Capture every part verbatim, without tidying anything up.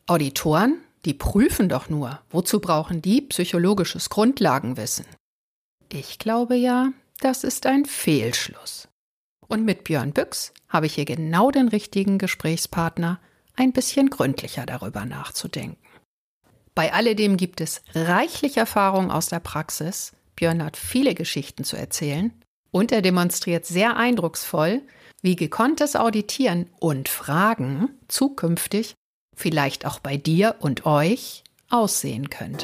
Auditoren, die prüfen doch nur. Wozu brauchen die psychologisches Grundlagenwissen? Ich glaube ja, das ist ein Fehlschluss. Und mit Björn Büchs habe ich hier genau den richtigen Gesprächspartner, ein bisschen gründlicher darüber nachzudenken. Bei alledem gibt es reichlich Erfahrung aus der Praxis. Björn hat viele Geschichten zu erzählen und er demonstriert sehr eindrucksvoll, wie gekonntes Auditieren und Fragen zukünftig vielleicht auch bei dir und euch aussehen könnte.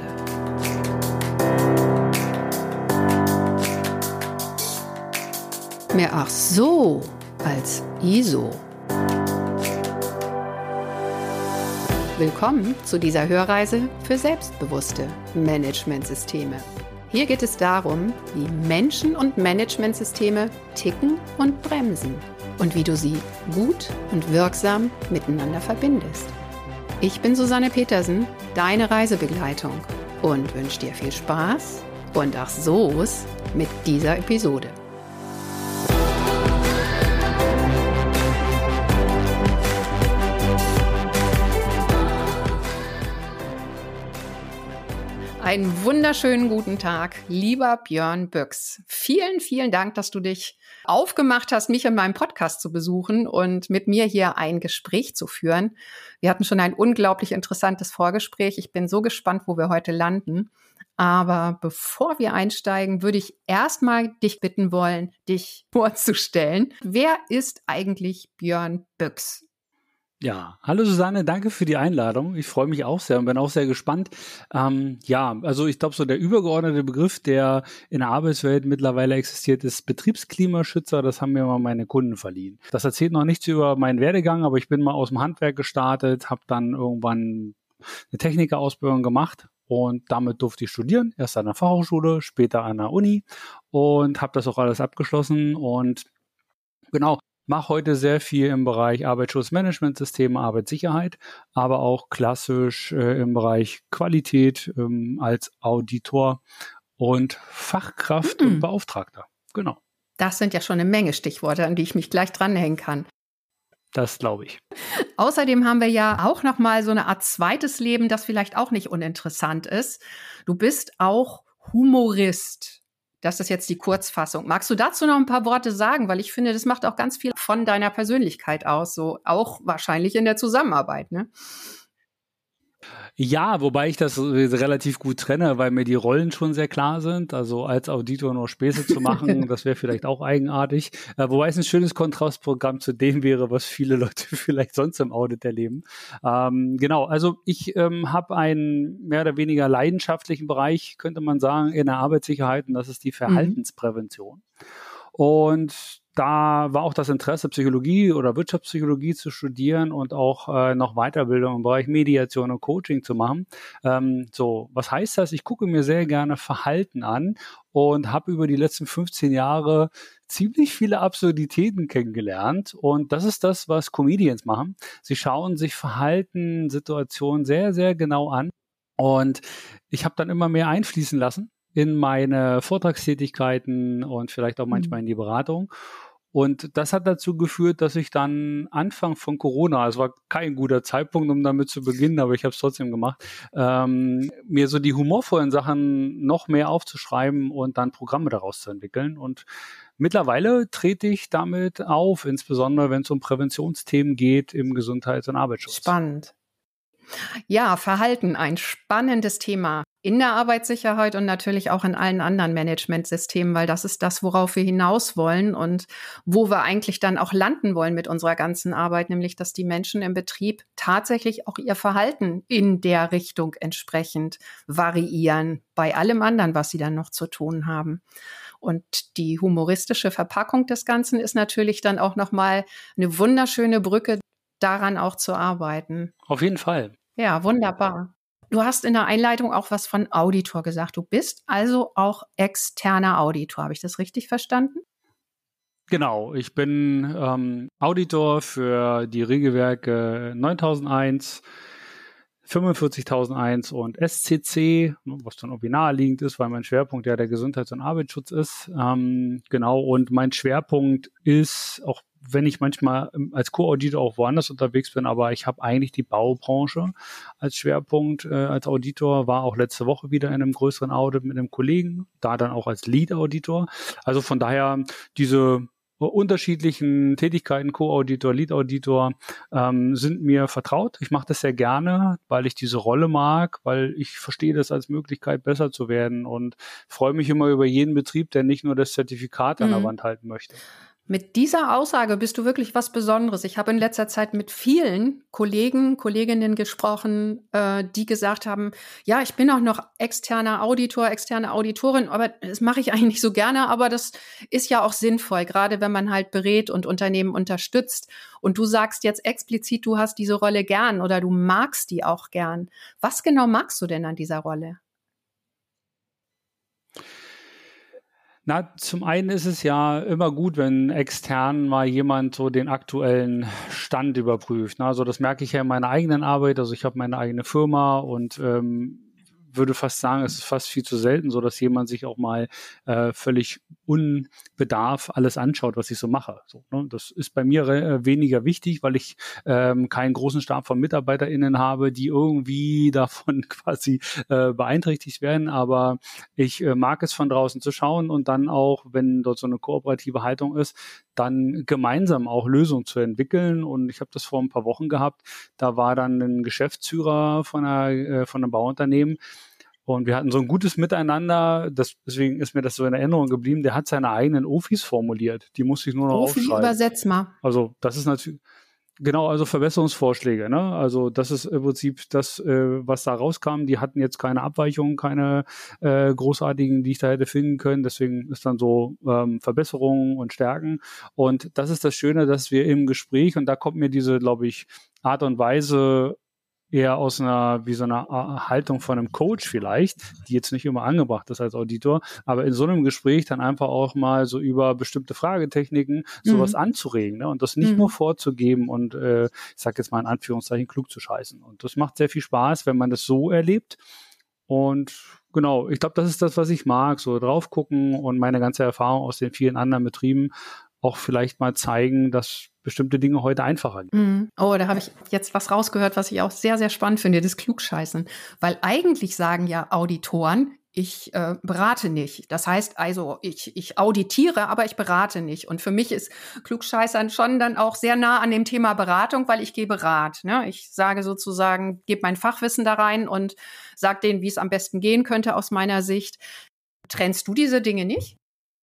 Mehr ach so als I S O. Willkommen zu dieser Hörreise für selbstbewusste Managementsysteme. Hier geht es darum, wie Menschen und Managementsysteme ticken und bremsen und wie du sie gut und wirksam miteinander verbindest. Ich bin Susanne Petersen, deine Reisebegleitung und wünsche dir viel Spaß und ach so's mit dieser Episode. Einen wunderschönen guten Tag, lieber Björn Büchs. Vielen, vielen Dank, dass du dich aufgemacht hast, mich in meinem Podcast zu besuchen und mit mir hier ein Gespräch zu führen. Wir hatten schon ein unglaublich interessantes Vorgespräch. Ich bin so gespannt, wo wir heute landen. Aber bevor wir einsteigen, würde ich erstmal dich bitten wollen, dich vorzustellen. Wer ist eigentlich Björn Büchs? Ja, hallo Susanne, danke für die Einladung. Ich freue mich auch sehr und bin auch sehr gespannt. Ähm, ja, also ich glaube, so der übergeordnete Begriff, der in der Arbeitswelt mittlerweile existiert, ist Betriebsklimaschützer. Das haben mir mal meine Kunden verliehen. Das erzählt noch nichts über meinen Werdegang, aber ich bin mal aus dem Handwerk gestartet, habe dann irgendwann eine Technikerausbildung gemacht und damit durfte ich studieren. Erst an der Fachhochschule, später an der Uni und habe das auch alles abgeschlossen und genau. Mache heute sehr viel im Bereich Arbeitsschutzmanagementsysteme, Arbeitssicherheit, aber auch klassisch äh, im Bereich Qualität ähm, als Auditor und Fachkraft mhm. und Beauftragter. Genau. Das sind ja schon eine Menge Stichworte, an die ich mich gleich dranhängen kann. Das glaube ich. Außerdem haben wir ja auch noch mal so eine Art zweites Leben, das vielleicht auch nicht uninteressant ist. Du bist auch Humorist. Das ist jetzt die Kurzfassung. Magst du dazu noch ein paar Worte sagen? Weil ich finde, das macht auch ganz viel von deiner Persönlichkeit aus, so auch wahrscheinlich in der Zusammenarbeit, ne? Ja, wobei ich das relativ gut trenne, weil mir die Rollen schon sehr klar sind. Also als Auditor nur Späße zu machen, das wäre vielleicht auch eigenartig. Äh, wobei es ein schönes Kontrastprogramm zu dem wäre, was viele Leute vielleicht sonst im Audit erleben. Ähm, genau, also ich ähm, habe einen mehr oder weniger leidenschaftlichen Bereich, könnte man sagen, in der Arbeitssicherheit und das ist die Verhaltensprävention. Mhm. Und da war auch das Interesse, Psychologie oder Wirtschaftspsychologie zu studieren und auch äh, noch Weiterbildung im Bereich Mediation und Coaching zu machen. Ähm, so, was heißt das? Ich gucke mir sehr gerne Verhalten an und habe über die letzten fünfzehn Jahre ziemlich viele Absurditäten kennengelernt. Und das ist das, was Comedians machen. Sie schauen sich Verhalten, Situationen sehr, sehr genau an. Und ich habe dann immer mehr einfließen lassen in meine Vortragstätigkeiten und vielleicht auch manchmal in die Beratung. Und das hat dazu geführt, dass ich dann Anfang von Corona, es war kein guter Zeitpunkt, um damit zu beginnen, aber ich habe es trotzdem gemacht, ähm, mir so die humorvollen Sachen noch mehr aufzuschreiben und dann Programme daraus zu entwickeln. Und mittlerweile trete ich damit auf, insbesondere wenn es um Präventionsthemen geht im Gesundheits- und Arbeitsschutz. Spannend. Ja, Verhalten, ein spannendes Thema in der Arbeitssicherheit und natürlich auch in allen anderen Managementsystemen, weil das ist das, worauf wir hinaus wollen und wo wir eigentlich dann auch landen wollen mit unserer ganzen Arbeit, nämlich dass die Menschen im Betrieb tatsächlich auch ihr Verhalten in der Richtung entsprechend variieren, bei allem anderen, was sie dann noch zu tun haben. Und die humoristische Verpackung des Ganzen ist natürlich dann auch nochmal eine wunderschöne Brücke, daran auch zu arbeiten. Auf jeden Fall. Ja, wunderbar. Du hast in der Einleitung auch was von Auditor gesagt. Du bist also auch externer Auditor. Habe ich das richtig verstanden? Genau, ich bin ähm, Auditor für die Regelwerke neuntausendeins, fünfundvierzigtausendeins und S C C, was dann irgendwie naheliegend ist, weil mein Schwerpunkt ja der Gesundheits- und Arbeitsschutz ist. Ähm, genau, und mein Schwerpunkt ist, auch wenn ich manchmal als Co-Auditor auch woanders unterwegs bin, aber ich habe eigentlich die Baubranche als Schwerpunkt äh, als Auditor, war auch letzte Woche wieder in einem größeren Audit mit einem Kollegen, da dann auch als Lead-Auditor. Also von daher diese unterschiedlichen Tätigkeiten, Co-Auditor, Lead-Auditor, ähm, sind mir vertraut. Ich mache das sehr gerne, weil ich diese Rolle mag, weil ich verstehe das als Möglichkeit, besser zu werden und freue mich immer über jeden Betrieb, der nicht nur das Zertifikat an der Mhm. Wand halten möchte. Mit dieser Aussage bist du wirklich was Besonderes. Ich habe in letzter Zeit mit vielen Kollegen, Kolleginnen gesprochen, äh, die gesagt haben, ja, ich bin auch noch externer Auditor, externe Auditorin, aber das mache ich eigentlich nicht so gerne, aber das ist ja auch sinnvoll, gerade wenn man halt berät und Unternehmen unterstützt. Und du sagst jetzt explizit, du hast diese Rolle gern oder du magst die auch gern. Was genau magst du denn an dieser Rolle? Na, zum einen ist es ja immer gut, wenn extern mal jemand so den aktuellen Stand überprüft. Also das merke ich ja in meiner eigenen Arbeit. Also ich habe meine eigene Firma und ähm, würde fast sagen, es ist fast viel zu selten so, dass jemand sich auch mal äh, völlig unbedarf alles anschaut, was ich so mache. So, ne? Das ist bei mir äh, weniger wichtig, weil ich ähm, keinen großen Stab von MitarbeiterInnen habe, die irgendwie davon quasi äh, beeinträchtigt werden. Aber ich äh, mag es von draußen zu schauen und dann auch, wenn dort so eine kooperative Haltung ist, dann gemeinsam auch Lösungen zu entwickeln. Und ich habe das vor ein paar Wochen gehabt. Da war dann ein Geschäftsführer von, einer, äh, von einem Bauunternehmen, und wir hatten so ein gutes Miteinander, das, deswegen ist mir das so in Erinnerung geblieben, der hat seine eigenen O F Is formuliert, die musste ich nur noch O F I, aufschreiben. übersetz mal. Also das ist natürlich, genau, also Verbesserungsvorschläge, ne? Also das ist im Prinzip das, äh, was da rauskam. Die hatten jetzt keine Abweichungen, keine äh, großartigen, die ich da hätte finden können, deswegen ist dann so ähm, Verbesserungen und Stärken. Und das ist das Schöne, dass wir im Gespräch, und da kommt mir diese, glaube ich, Art und Weise eher aus einer, wie so einer Haltung von einem Coach vielleicht, die jetzt nicht immer angebracht ist als Auditor, aber in so einem Gespräch dann einfach auch mal so über bestimmte Fragetechniken sowas mhm. anzuregen, ne? Und das nicht mhm. nur vorzugeben und äh, ich sag jetzt mal in Anführungszeichen klug zu scheißen. Und das macht sehr viel Spaß, wenn man das so erlebt. Und genau, ich glaube, das ist das, was ich mag, so drauf gucken und meine ganze Erfahrung aus den vielen anderen Betrieben auch vielleicht mal zeigen, dass bestimmte Dinge heute einfacher gehen. Oh, da habe ich jetzt was rausgehört, was ich auch sehr, sehr spannend finde, das Klugscheißen. Weil eigentlich sagen ja Auditoren, ich äh, berate nicht. Das heißt also, ich, ich auditiere, aber ich berate nicht. Und für mich ist Klugscheißern schon dann auch sehr nah an dem Thema Beratung, weil ich gebe Rat. Ne? Ich sage sozusagen, gebe mein Fachwissen da rein und sage denen, wie es am besten gehen könnte aus meiner Sicht. Trennst du diese Dinge nicht?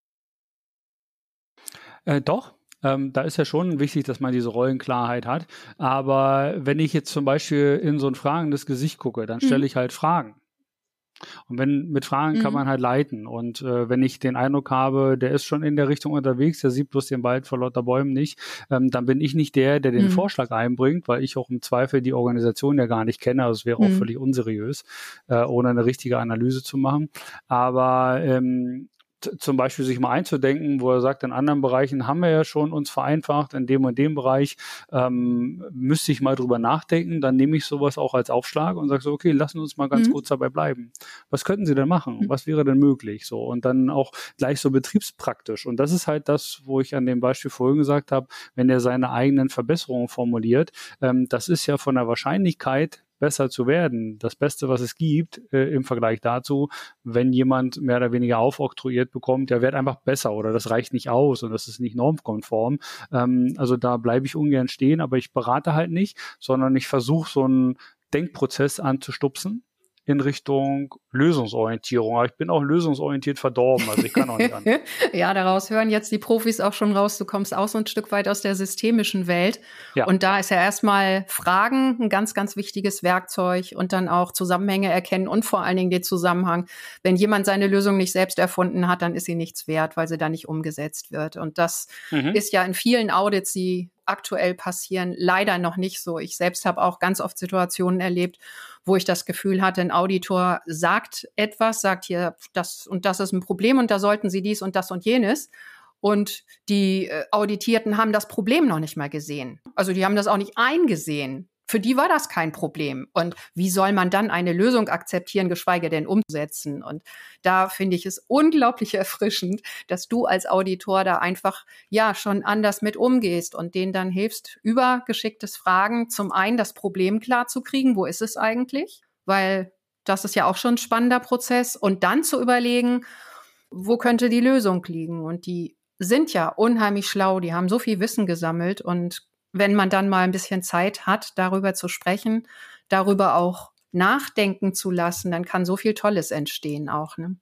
Äh, doch. Ähm, da ist ja schon wichtig, dass man diese Rollenklarheit hat. Aber wenn ich jetzt zum Beispiel in so ein fragendes Gesicht gucke, dann stelle ich halt Fragen. Und wenn mit Fragen mhm. kann man halt leiten. Und äh, wenn ich den Eindruck habe, der ist schon in der Richtung unterwegs, der sieht bloß den Wald vor lauter Bäumen nicht, ähm, dann bin ich nicht der, der den mhm. Vorschlag einbringt, weil ich auch im Zweifel die Organisation ja gar nicht kenne. Also es wäre mhm. auch völlig unseriös, äh, ohne eine richtige Analyse zu machen. Aber ähm, zum Beispiel sich mal einzudenken, wo er sagt, in anderen Bereichen haben wir ja schon uns vereinfacht, in dem und dem Bereich ähm, müsste ich mal drüber nachdenken, dann nehme ich sowas auch als Aufschlag und sage so, okay, lassen uns mal ganz mhm. kurz dabei bleiben. Was könnten Sie denn machen? Mhm. Was wäre denn möglich? So, und dann auch gleich so betriebspraktisch. Und das ist halt das, wo ich an dem Beispiel vorhin gesagt habe, wenn er seine eigenen Verbesserungen formuliert, ähm, das ist ja von der Wahrscheinlichkeit besser zu werden, das Beste, was es gibt, äh, im Vergleich dazu, wenn jemand mehr oder weniger aufoktroyiert bekommt, der wird einfach besser oder das reicht nicht aus und das ist nicht normkonform. Ähm, also da bleibe ich ungern stehen, aber ich berate halt nicht, sondern ich versuche so einen Denkprozess anzustupsen in Richtung Lösungsorientierung. Aber ich bin auch lösungsorientiert verdorben, also ich kann auch nicht anders. Ja, daraus hören jetzt die Profis auch schon raus, du kommst auch so ein Stück weit aus der systemischen Welt. Ja. Und da ist ja erstmal Fragen ein ganz, ganz wichtiges Werkzeug und dann auch Zusammenhänge erkennen und vor allen Dingen den Zusammenhang. Wenn jemand seine Lösung nicht selbst erfunden hat, dann ist sie nichts wert, weil sie da nicht umgesetzt wird. Und das mhm. ist ja in vielen Audits, die aktuell passieren, leider noch nicht so. Ich selbst habe auch ganz oft Situationen erlebt, wo ich das Gefühl hatte, ein Auditor sagt etwas, sagt hier, das und das ist ein Problem und da sollten Sie dies und das und jenes. Und die äh, Auditierten haben das Problem noch nicht mal gesehen. Also die haben das auch nicht eingesehen, für die war das kein Problem. Und wie soll man dann eine Lösung akzeptieren, geschweige denn umsetzen? Und da finde ich es unglaublich erfrischend, dass du als Auditor da einfach ja schon anders mit umgehst und denen dann hilfst, über geschicktes Fragen zum einen das Problem klar zu kriegen, wo ist es eigentlich? Weil das ist ja auch schon ein spannender Prozess. Und dann zu überlegen, wo könnte die Lösung liegen? Und die sind ja unheimlich schlau, die haben so viel Wissen gesammelt und wenn man dann mal ein bisschen Zeit hat, darüber zu sprechen, darüber auch nachdenken zu lassen, dann kann so viel Tolles entstehen auch. Ne?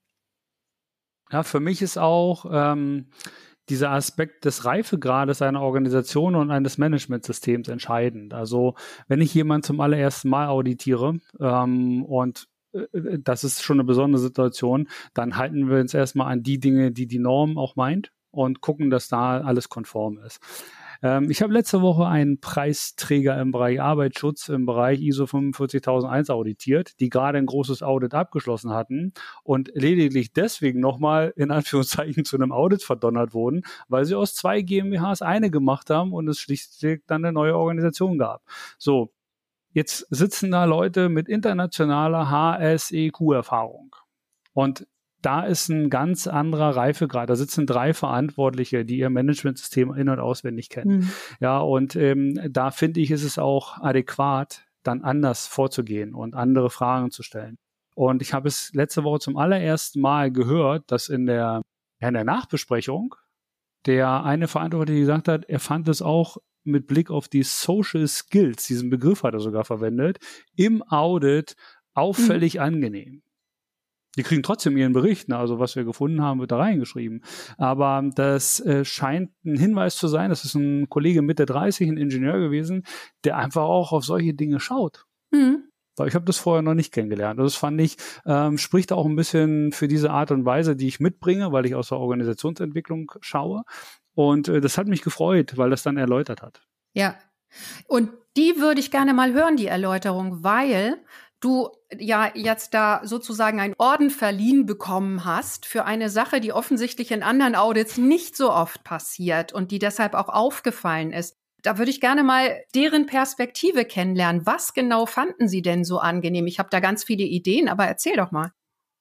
Ja, für mich ist auch ähm, dieser Aspekt des Reifegrades einer Organisation und eines Managementsystems entscheidend. Also wenn ich jemanden zum allerersten Mal auditiere ähm, und äh, das ist schon eine besondere Situation, dann halten wir uns erstmal an die Dinge, die die Norm auch meint und gucken, dass da alles konform ist. Ich habe letzte Woche einen Preisträger im Bereich Arbeitsschutz im Bereich I S O fünfundvierzigtausendeins auditiert, die gerade ein großes Audit abgeschlossen hatten und lediglich deswegen nochmal in Anführungszeichen zu einem Audit verdonnert wurden, weil sie aus zwei GmbHs eine gemacht haben und es schlichtweg dann eine neue Organisation gab. So, jetzt sitzen da Leute mit internationaler H S E Q-Erfahrung und da ist ein ganz anderer Reifegrad. Da sitzen drei Verantwortliche, die ihr Managementsystem in- und auswendig kennen. Mhm. Ja, und ähm, da finde ich, ist es auch adäquat, dann anders vorzugehen und andere Fragen zu stellen. Und ich habe es letzte Woche zum allerersten Mal gehört, dass in der, ja, in der Nachbesprechung der eine Verantwortliche gesagt hat, er fand es auch mit Blick auf die Social Skills, diesen Begriff hat er sogar verwendet, im Audit auffällig mhm. angenehm. Die kriegen trotzdem ihren Bericht, ne? Also was wir gefunden haben, wird da reingeschrieben. Aber das äh, scheint ein Hinweis zu sein, das ist ein Kollege Mitte dreißig, ein Ingenieur gewesen, der einfach auch auf solche Dinge schaut. Mhm. Weil ich habe das vorher noch nicht kennengelernt. Das fand ich, ähm, spricht auch ein bisschen für diese Art und Weise, die ich mitbringe, weil ich aus der Organisationsentwicklung schaue. Und äh, das hat mich gefreut, weil das dann erläutert hat. Ja, und die würde ich gerne mal hören, die Erläuterung, weil du ja jetzt da sozusagen einen Orden verliehen bekommen hast für eine Sache, die offensichtlich in anderen Audits nicht so oft passiert und die deshalb auch aufgefallen ist. Da würde ich gerne mal deren Perspektive kennenlernen. Was genau fanden Sie denn so angenehm? Ich habe da ganz viele Ideen, aber erzähl doch mal.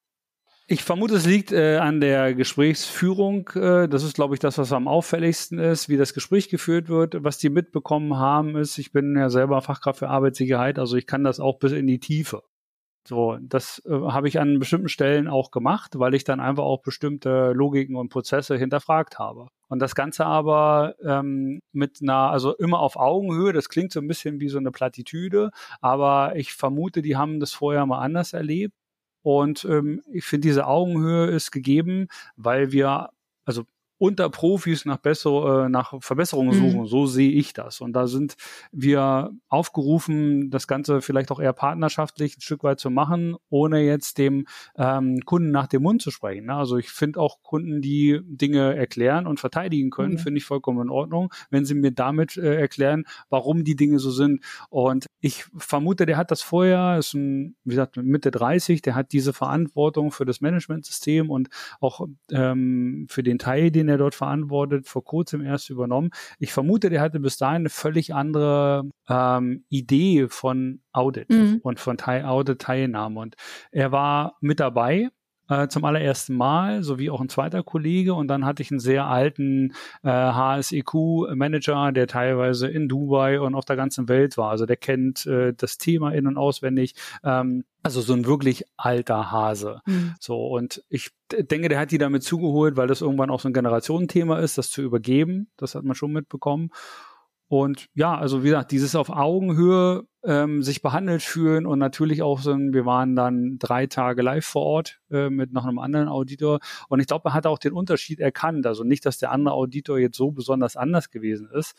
Ich vermute, es liegt äh, an der Gesprächsführung. Äh, das ist, glaube ich, das, was am auffälligsten ist, wie das Gespräch geführt wird. Was die mitbekommen haben, ist, ich bin ja selber Fachkraft für Arbeitssicherheit, also ich kann das auch bis in die Tiefe. So, das äh, habe ich an bestimmten Stellen auch gemacht, weil ich dann einfach auch bestimmte Logiken und Prozesse hinterfragt habe. Und das Ganze aber ähm, mit einer, also immer auf Augenhöhe, das klingt so ein bisschen wie so eine Plattitüde, aber ich vermute, die haben das vorher mal anders erlebt. Und ähm, ich finde, diese Augenhöhe ist gegeben, weil wir, also unter Profis nach, besser, äh, nach Verbesserungen suchen. Mhm. So sehe ich das. Und da sind wir aufgerufen, das Ganze vielleicht auch eher partnerschaftlich ein Stück weit zu machen, ohne jetzt dem ähm, Kunden nach dem Mund zu sprechen. Ne? Also ich finde auch Kunden, die Dinge erklären und verteidigen können, mhm. finde ich vollkommen in Ordnung, wenn sie mir damit äh, erklären, warum die Dinge so sind. Und ich vermute, der hat das vorher, ist ein, wie gesagt, Mitte dreißig, der hat diese Verantwortung für das Managementsystem und auch ähm, für den Teil, den er dort verantwortet, vor kurzem erst übernommen. Ich vermute, der hatte bis dahin eine völlig andere ähm, Idee von Audit mhm. und von Teil Audit-Teilnahme. Und er war mit dabei äh, zum allerersten Mal, sowie auch ein zweiter Kollege. Und dann hatte ich einen sehr alten äh, H S E Q-Manager, der teilweise in Dubai und auf der ganzen Welt war. Also der kennt äh, das Thema in- und auswendig. Ähm, Also so ein wirklich alter Hase. Mhm. So, und ich denke, der hat die damit zugeholt, weil das irgendwann auch so ein Generationenthema ist, das zu übergeben. Das hat man schon mitbekommen. Und ja, also wie gesagt, dieses auf Augenhöhe ähm, sich behandelt fühlen und natürlich auch so, ein, wir waren dann drei Tage live vor Ort äh, mit noch einem anderen Auditor. Und ich glaube, er hat auch den Unterschied erkannt. Also nicht, dass der andere Auditor jetzt so besonders anders gewesen ist,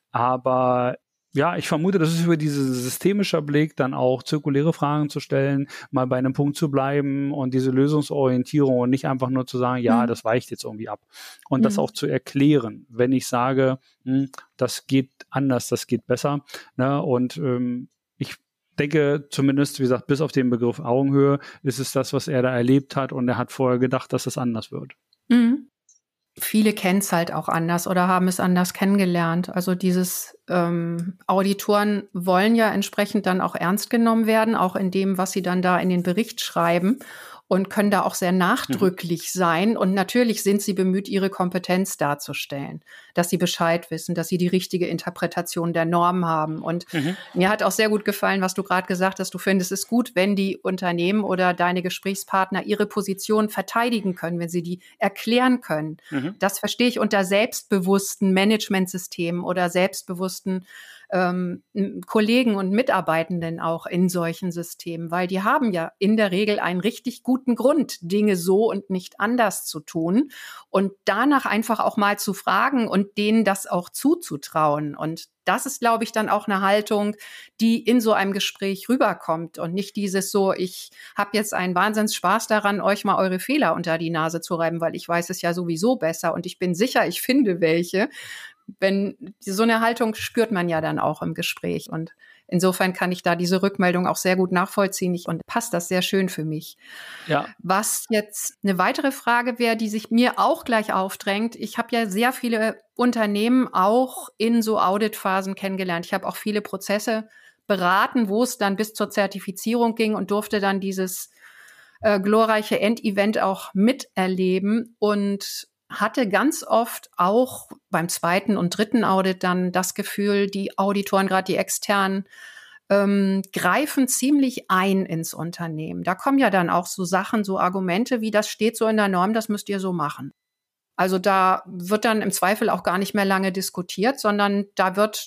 aber ja, ich vermute, das ist über diesen systemischen Blick dann auch zirkuläre Fragen zu stellen, mal bei einem Punkt zu bleiben und diese Lösungsorientierung und nicht einfach nur zu sagen, ja, mhm. das weicht jetzt irgendwie ab. Und mhm. das auch zu erklären, wenn ich sage, hm, das geht anders, das geht besser. Ne? Und ähm, ich denke zumindest, wie gesagt, bis auf den Begriff Augenhöhe ist es das, was er da erlebt hat und er hat vorher gedacht, dass es anders wird. Mhm. viele kennen es halt auch anders oder haben es anders kennengelernt. Also dieses ähm, Auditoren wollen ja entsprechend dann auch ernst genommen werden, auch in dem, was sie dann da in den Bericht schreiben. Und können da auch sehr nachdrücklich mhm. sein. Und natürlich sind sie bemüht, ihre Kompetenz darzustellen, dass sie Bescheid wissen, dass sie die richtige Interpretation der Norm haben. Und mhm. mir hat auch sehr gut gefallen, was du gerade gesagt hast. Du findest es gut, wenn die Unternehmen oder deine Gesprächspartner ihre Position verteidigen können, wenn sie die erklären können. Mhm. Das verstehe ich unter selbstbewussten Managementsystemen oder selbstbewussten Ähm, Kollegen und Mitarbeitenden auch in solchen Systemen, weil die haben ja in der Regel einen richtig guten Grund, Dinge so und nicht anders zu tun und danach einfach auch mal zu fragen und denen das auch zuzutrauen. Und das ist, glaube ich, dann auch eine Haltung, die in so einem Gespräch rüberkommt und nicht dieses so, ich habe jetzt einen Wahnsinnsspaß daran, euch mal eure Fehler unter die Nase zu reiben, weil ich weiß es ja sowieso besser und ich bin sicher, ich finde welche. Wenn so eine Haltung spürt man ja dann auch im Gespräch und insofern kann ich da diese Rückmeldung auch sehr gut nachvollziehen und passt das sehr schön für mich. Ja. Was jetzt eine weitere Frage wäre, die sich mir auch gleich aufdrängt. Ich habe ja sehr viele Unternehmen auch in so Auditphasen kennengelernt. Ich habe auch viele Prozesse beraten, wo es dann bis zur Zertifizierung ging und durfte dann dieses äh, glorreiche Endevent auch miterleben und hatte ganz oft auch beim zweiten und dritten Audit dann das Gefühl, die Auditoren, gerade die externen, ähm, greifen ziemlich ein ins Unternehmen. Da kommen ja dann auch so Sachen, so Argumente wie, das steht so in der Norm, das müsst ihr so machen. Also da wird dann im Zweifel auch gar nicht mehr lange diskutiert, sondern da wird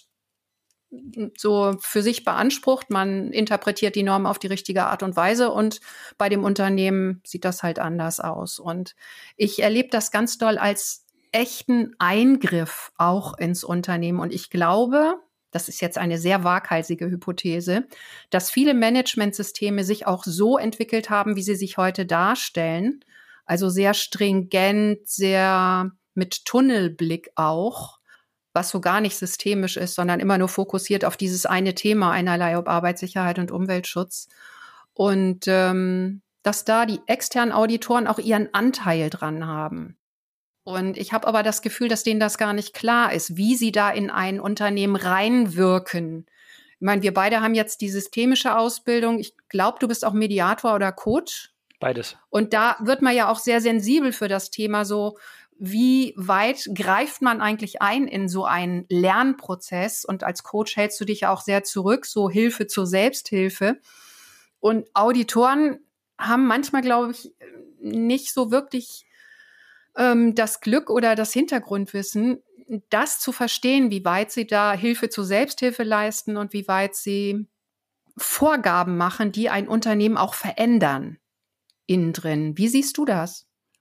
so für sich beansprucht, man interpretiert die Norm auf die richtige Art und Weise und bei dem Unternehmen sieht das halt anders aus. Und ich erlebe das ganz doll als echten Eingriff auch ins Unternehmen. Und ich glaube, das ist jetzt eine sehr waghalsige Hypothese, dass viele Managementsysteme sich auch so entwickelt haben, wie sie sich heute darstellen. Also sehr stringent, sehr mit Tunnelblick auch, was so gar nicht systemisch ist, sondern immer nur fokussiert auf dieses eine Thema, einerlei ob Arbeitssicherheit und Umweltschutz. Und ähm, dass da die externen Auditoren auch ihren Anteil dran haben. Und ich habe aber das Gefühl, dass denen das gar nicht klar ist, wie sie da in ein Unternehmen reinwirken. Ich meine, wir beide haben jetzt die systemische Ausbildung. Ich glaube, du bist auch Mediator oder Coach. Beides. Und da wird man ja auch sehr sensibel für das Thema so, wie weit greift man eigentlich ein in so einen Lernprozess? Und als Coach hältst du dich ja auch sehr zurück, so Hilfe zur Selbsthilfe. Und Auditoren haben manchmal, glaube ich, nicht so wirklich ähm, das Glück oder das Hintergrundwissen, das zu verstehen, wie weit sie da Hilfe zur Selbsthilfe leisten und wie weit sie Vorgaben machen, die ein Unternehmen auch verändern innen drin. Wie siehst du das?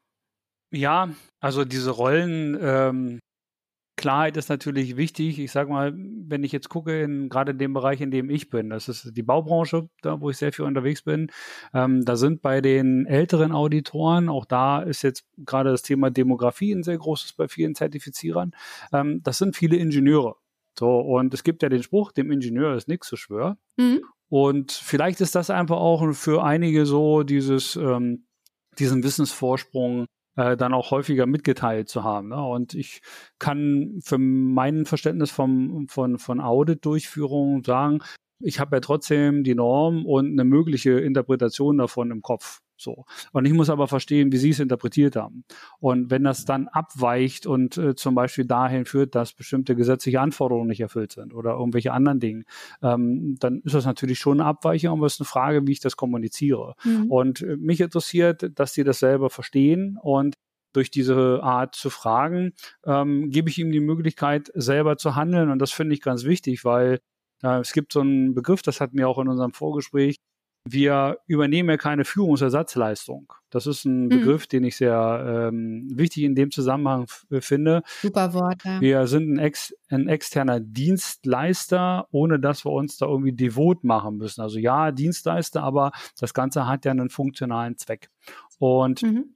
Ja, also diese Rollen, ähm, Klarheit ist natürlich wichtig. Ich sage mal, wenn ich jetzt gucke, in, gerade in dem Bereich, in dem ich bin, das ist die Baubranche, da wo ich sehr viel unterwegs bin, ähm, da sind bei den älteren Auditoren, auch da ist jetzt gerade das Thema Demografie ein sehr großes bei vielen Zertifizierern, ähm, das sind viele Ingenieure. So, und es gibt ja den Spruch, dem Ingenieur ist nichts zu schwör. Mhm. Und vielleicht ist das einfach auch für einige so dieses, ähm, diesen Wissensvorsprung dann auch häufiger mitgeteilt zu haben. Ne? Und ich kann für mein Verständnis vom, von, von Audit-Durchführung sagen, ich habe ja trotzdem die Norm und eine mögliche Interpretation davon im Kopf. So. Und ich muss aber verstehen, wie Sie es interpretiert haben. Und wenn das dann abweicht und äh, zum Beispiel dahin führt, dass bestimmte gesetzliche Anforderungen nicht erfüllt sind oder irgendwelche anderen Dinge, ähm, dann ist das natürlich schon eine Abweichung, aber es ist eine Frage, wie ich das kommuniziere. Mhm. Und äh, mich interessiert, dass Sie das selber verstehen und durch diese Art zu fragen, ähm, gebe ich ihm die Möglichkeit, selber zu handeln. Und das finde ich ganz wichtig, weil äh, es gibt so einen Begriff, das hatten wir auch in unserem Vorgespräch, wir übernehmen ja keine Führungsersatzleistung. Das ist ein mhm. Begriff, den ich sehr ähm, wichtig in dem Zusammenhang f- finde. Super Wort, ja. Wir sind ein, ex- ein externer Dienstleister, ohne dass wir uns da irgendwie devot machen müssen. Also ja, Dienstleister, aber das Ganze hat ja einen funktionalen Zweck. Und mhm.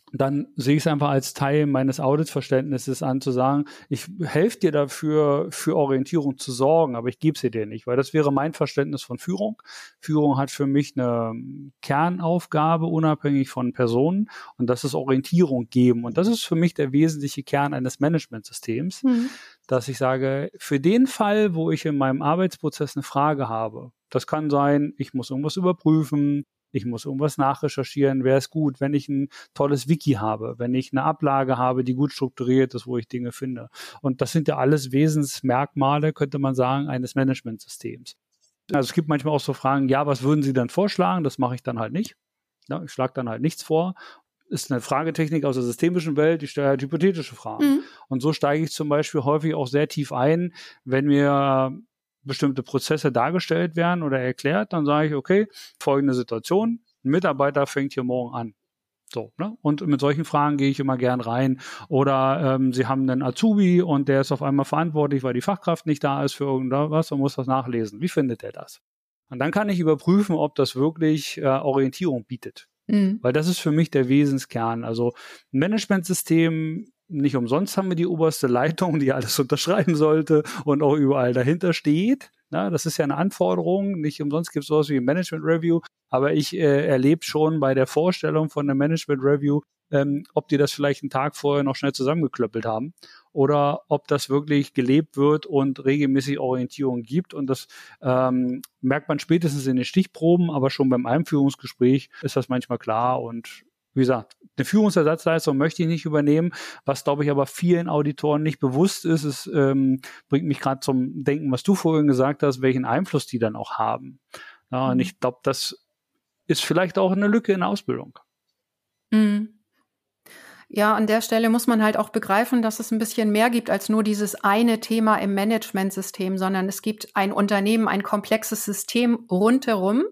dann sehe ich es einfach als Teil meines Auditverständnisses an, zu sagen, ich helfe dir dafür, für Orientierung zu sorgen, aber ich gebe sie dir nicht, weil das wäre mein Verständnis von Führung. Führung hat für mich eine Kernaufgabe, unabhängig von Personen, und das ist Orientierung geben. Und das ist für mich der wesentliche Kern eines Managementsystems, mhm. dass ich sage, für den Fall, wo ich in meinem Arbeitsprozess eine Frage habe, das kann sein, ich muss irgendwas überprüfen, ich muss irgendwas nachrecherchieren, wäre es gut, wenn ich ein tolles Wiki habe, wenn ich eine Ablage habe, die gut strukturiert ist, wo ich Dinge finde. Und das sind ja alles Wesensmerkmale, könnte man sagen, eines Managementsystems. Also es gibt manchmal auch so Fragen, ja, was würden Sie dann vorschlagen? Das mache ich dann halt nicht. Ja, ich schlage dann halt nichts vor. Ist eine Fragetechnik aus der systemischen Welt, ich stelle halt hypothetische Fragen. Mhm. Und so steige ich zum Beispiel häufig auch sehr tief ein, wenn mir bestimmte Prozesse dargestellt werden oder erklärt, dann sage ich, okay, folgende Situation, ein Mitarbeiter fängt hier morgen an. So, ne? Und mit solchen Fragen gehe ich immer gern rein. Oder ähm, Sie haben einen Azubi und der ist auf einmal verantwortlich, weil die Fachkraft nicht da ist für irgendwas und muss das nachlesen. Wie findet er das? Und dann kann ich überprüfen, ob das wirklich äh, Orientierung bietet. Mhm. Weil das ist für mich der Wesenskern. Also ein Managementsystem, nicht umsonst haben wir die oberste Leitung, die alles unterschreiben sollte und auch überall dahinter steht. Na, das ist ja eine Anforderung. Nicht umsonst gibt es sowas wie ein Management Review. Aber ich äh, erlebe schon bei der Vorstellung von einem Management Review, ähm, ob die das vielleicht einen Tag vorher noch schnell zusammengeklöppelt haben oder ob das wirklich gelebt wird und regelmäßig Orientierung gibt. Und das ähm, merkt man spätestens in den Stichproben, aber schon beim Einführungsgespräch ist das manchmal klar. Und wie gesagt, eine Führungsersatzleistung möchte ich nicht übernehmen, was, glaube ich, aber vielen Auditoren nicht bewusst ist. Es ähm, bringt mich gerade zum Denken, was du vorhin gesagt hast, welchen Einfluss die dann auch haben. Ja, mhm. Und ich glaube, das ist vielleicht auch eine Lücke in der Ausbildung. Mhm. Ja, an der Stelle muss man halt auch begreifen, dass es ein bisschen mehr gibt als nur dieses eine Thema im Managementsystem, sondern es gibt ein Unternehmen, ein komplexes System rundherum.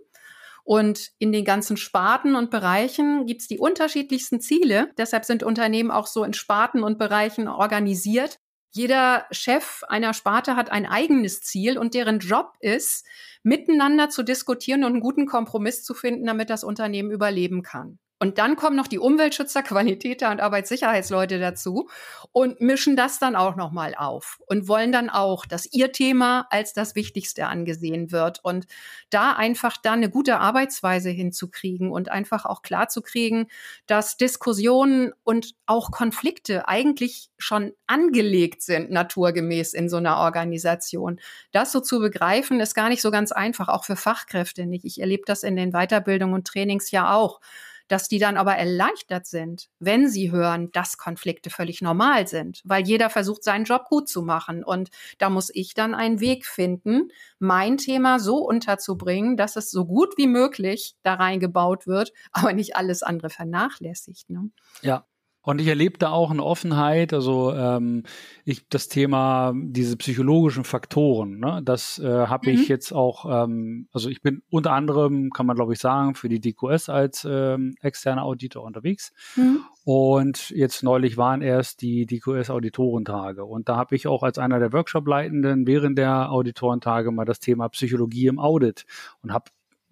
Und in den ganzen Sparten und Bereichen gibt es die unterschiedlichsten Ziele. Deshalb sind Unternehmen auch so in Sparten und Bereichen organisiert. Jeder Chef einer Sparte hat ein eigenes Ziel und deren Job ist, miteinander zu diskutieren und einen guten Kompromiss zu finden, damit das Unternehmen überleben kann. Und dann kommen noch die Umweltschützer, Qualitäter und Arbeitssicherheitsleute dazu und mischen das dann auch nochmal auf und wollen dann auch, dass ihr Thema als das Wichtigste angesehen wird. Und da einfach dann eine gute Arbeitsweise hinzukriegen und einfach auch klarzukriegen, dass Diskussionen und auch Konflikte eigentlich schon angelegt sind, naturgemäß in so einer Organisation. Das so zu begreifen, ist gar nicht so ganz einfach, auch für Fachkräfte nicht. Ich erlebe das in den Weiterbildungen und Trainings ja auch, dass die dann aber erleichtert sind, wenn sie hören, dass Konflikte völlig normal sind, weil jeder versucht, seinen Job gut zu machen. Und da muss ich dann einen Weg finden, mein Thema so unterzubringen, dass es so gut wie möglich da reingebaut wird, aber nicht alles andere vernachlässigt. Ne? Ja. Und ich erlebe da auch eine Offenheit, also ähm, ich das Thema, diese psychologischen Faktoren, ne, das äh, habe mhm. ich jetzt auch, ähm, also ich bin unter anderem, kann man glaube ich sagen, für die D Q S als ähm, externer Auditor unterwegs. Mhm. Und jetzt neulich waren erst die D Q S-Auditorentage. Und da habe ich auch als einer der Workshop-Leitenden während der Auditorentage mal das Thema Psychologie im Audit und habe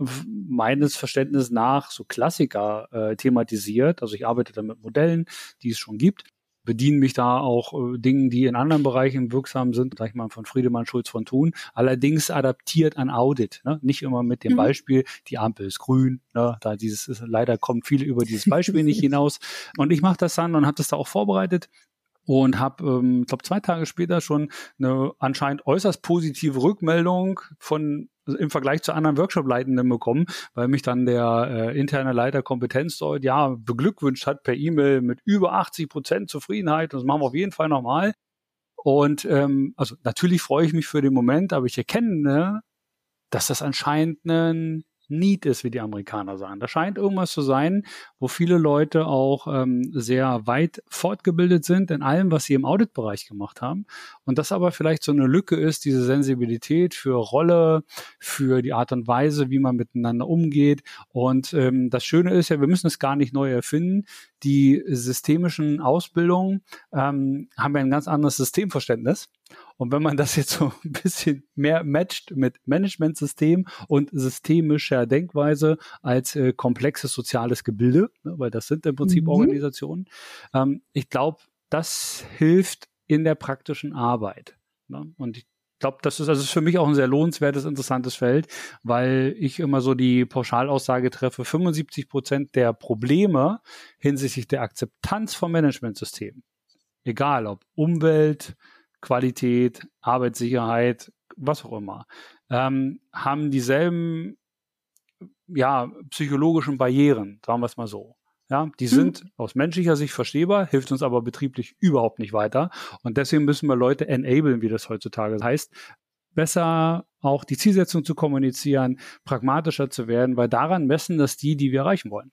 meines Verständnisses nach so Klassiker äh, thematisiert. Also ich arbeite da mit Modellen, die es schon gibt, bediene mich da auch äh, Dingen, die in anderen Bereichen wirksam sind, sag ich mal von Friedemann Schulz von Thun, allerdings adaptiert an Audit, ne? Nicht immer mit dem mhm. Beispiel, die Ampel ist grün, ne? Da dieses ist, leider kommen viele über dieses Beispiel nicht hinaus. Und ich mache das dann und habe das da auch vorbereitet. Und habe, ähm, ich glaube, zwei Tage später schon eine anscheinend äußerst positive Rückmeldung von im Vergleich zu anderen Workshop-Leitenden bekommen, weil mich dann der äh, interne Leiter Kompetenz dort ja beglückwünscht hat per E-Mail mit über achtzig Prozent Zufriedenheit. Das machen wir auf jeden Fall nochmal. Und ähm, also natürlich freue ich mich für den Moment, aber ich erkenne, dass das anscheinend ein Need ist, wie die Amerikaner sagen. Da scheint irgendwas zu sein, wo viele Leute auch ähm, sehr weit fortgebildet sind in allem, was sie im Auditbereich gemacht haben. Und das aber vielleicht so eine Lücke ist, diese Sensibilität für Rolle, für die Art und Weise, wie man miteinander umgeht. Und ähm, das Schöne ist ja, wir müssen es gar nicht neu erfinden. Die systemischen Ausbildungen ähm, haben ja ein ganz anderes Systemverständnis. Und wenn man das jetzt so ein bisschen mehr matcht mit Managementsystem und systemischer Denkweise als äh, komplexes soziales Gebilde, ne, weil das sind im Prinzip mhm. Organisationen, ähm, ich glaube, das hilft in der praktischen Arbeit. Ne? Und ich Ich glaube, das ist, also ist für mich auch ein sehr lohnenswertes, interessantes Feld, weil ich immer so die Pauschalaussage treffe, fünfundsiebzig Prozent der Probleme hinsichtlich der Akzeptanz vom Managementsystemen, egal ob Umwelt, Qualität, Arbeitssicherheit, was auch immer, ähm, haben dieselben ja, psychologischen Barrieren, sagen wir es mal so. Ja, die sind mhm. aus menschlicher Sicht verstehbar, hilft uns aber betrieblich überhaupt nicht weiter. Und deswegen müssen wir Leute enablen, wie das heutzutage heißt, besser auch die Zielsetzung zu kommunizieren, pragmatischer zu werden, weil daran messen das die, die wir erreichen wollen.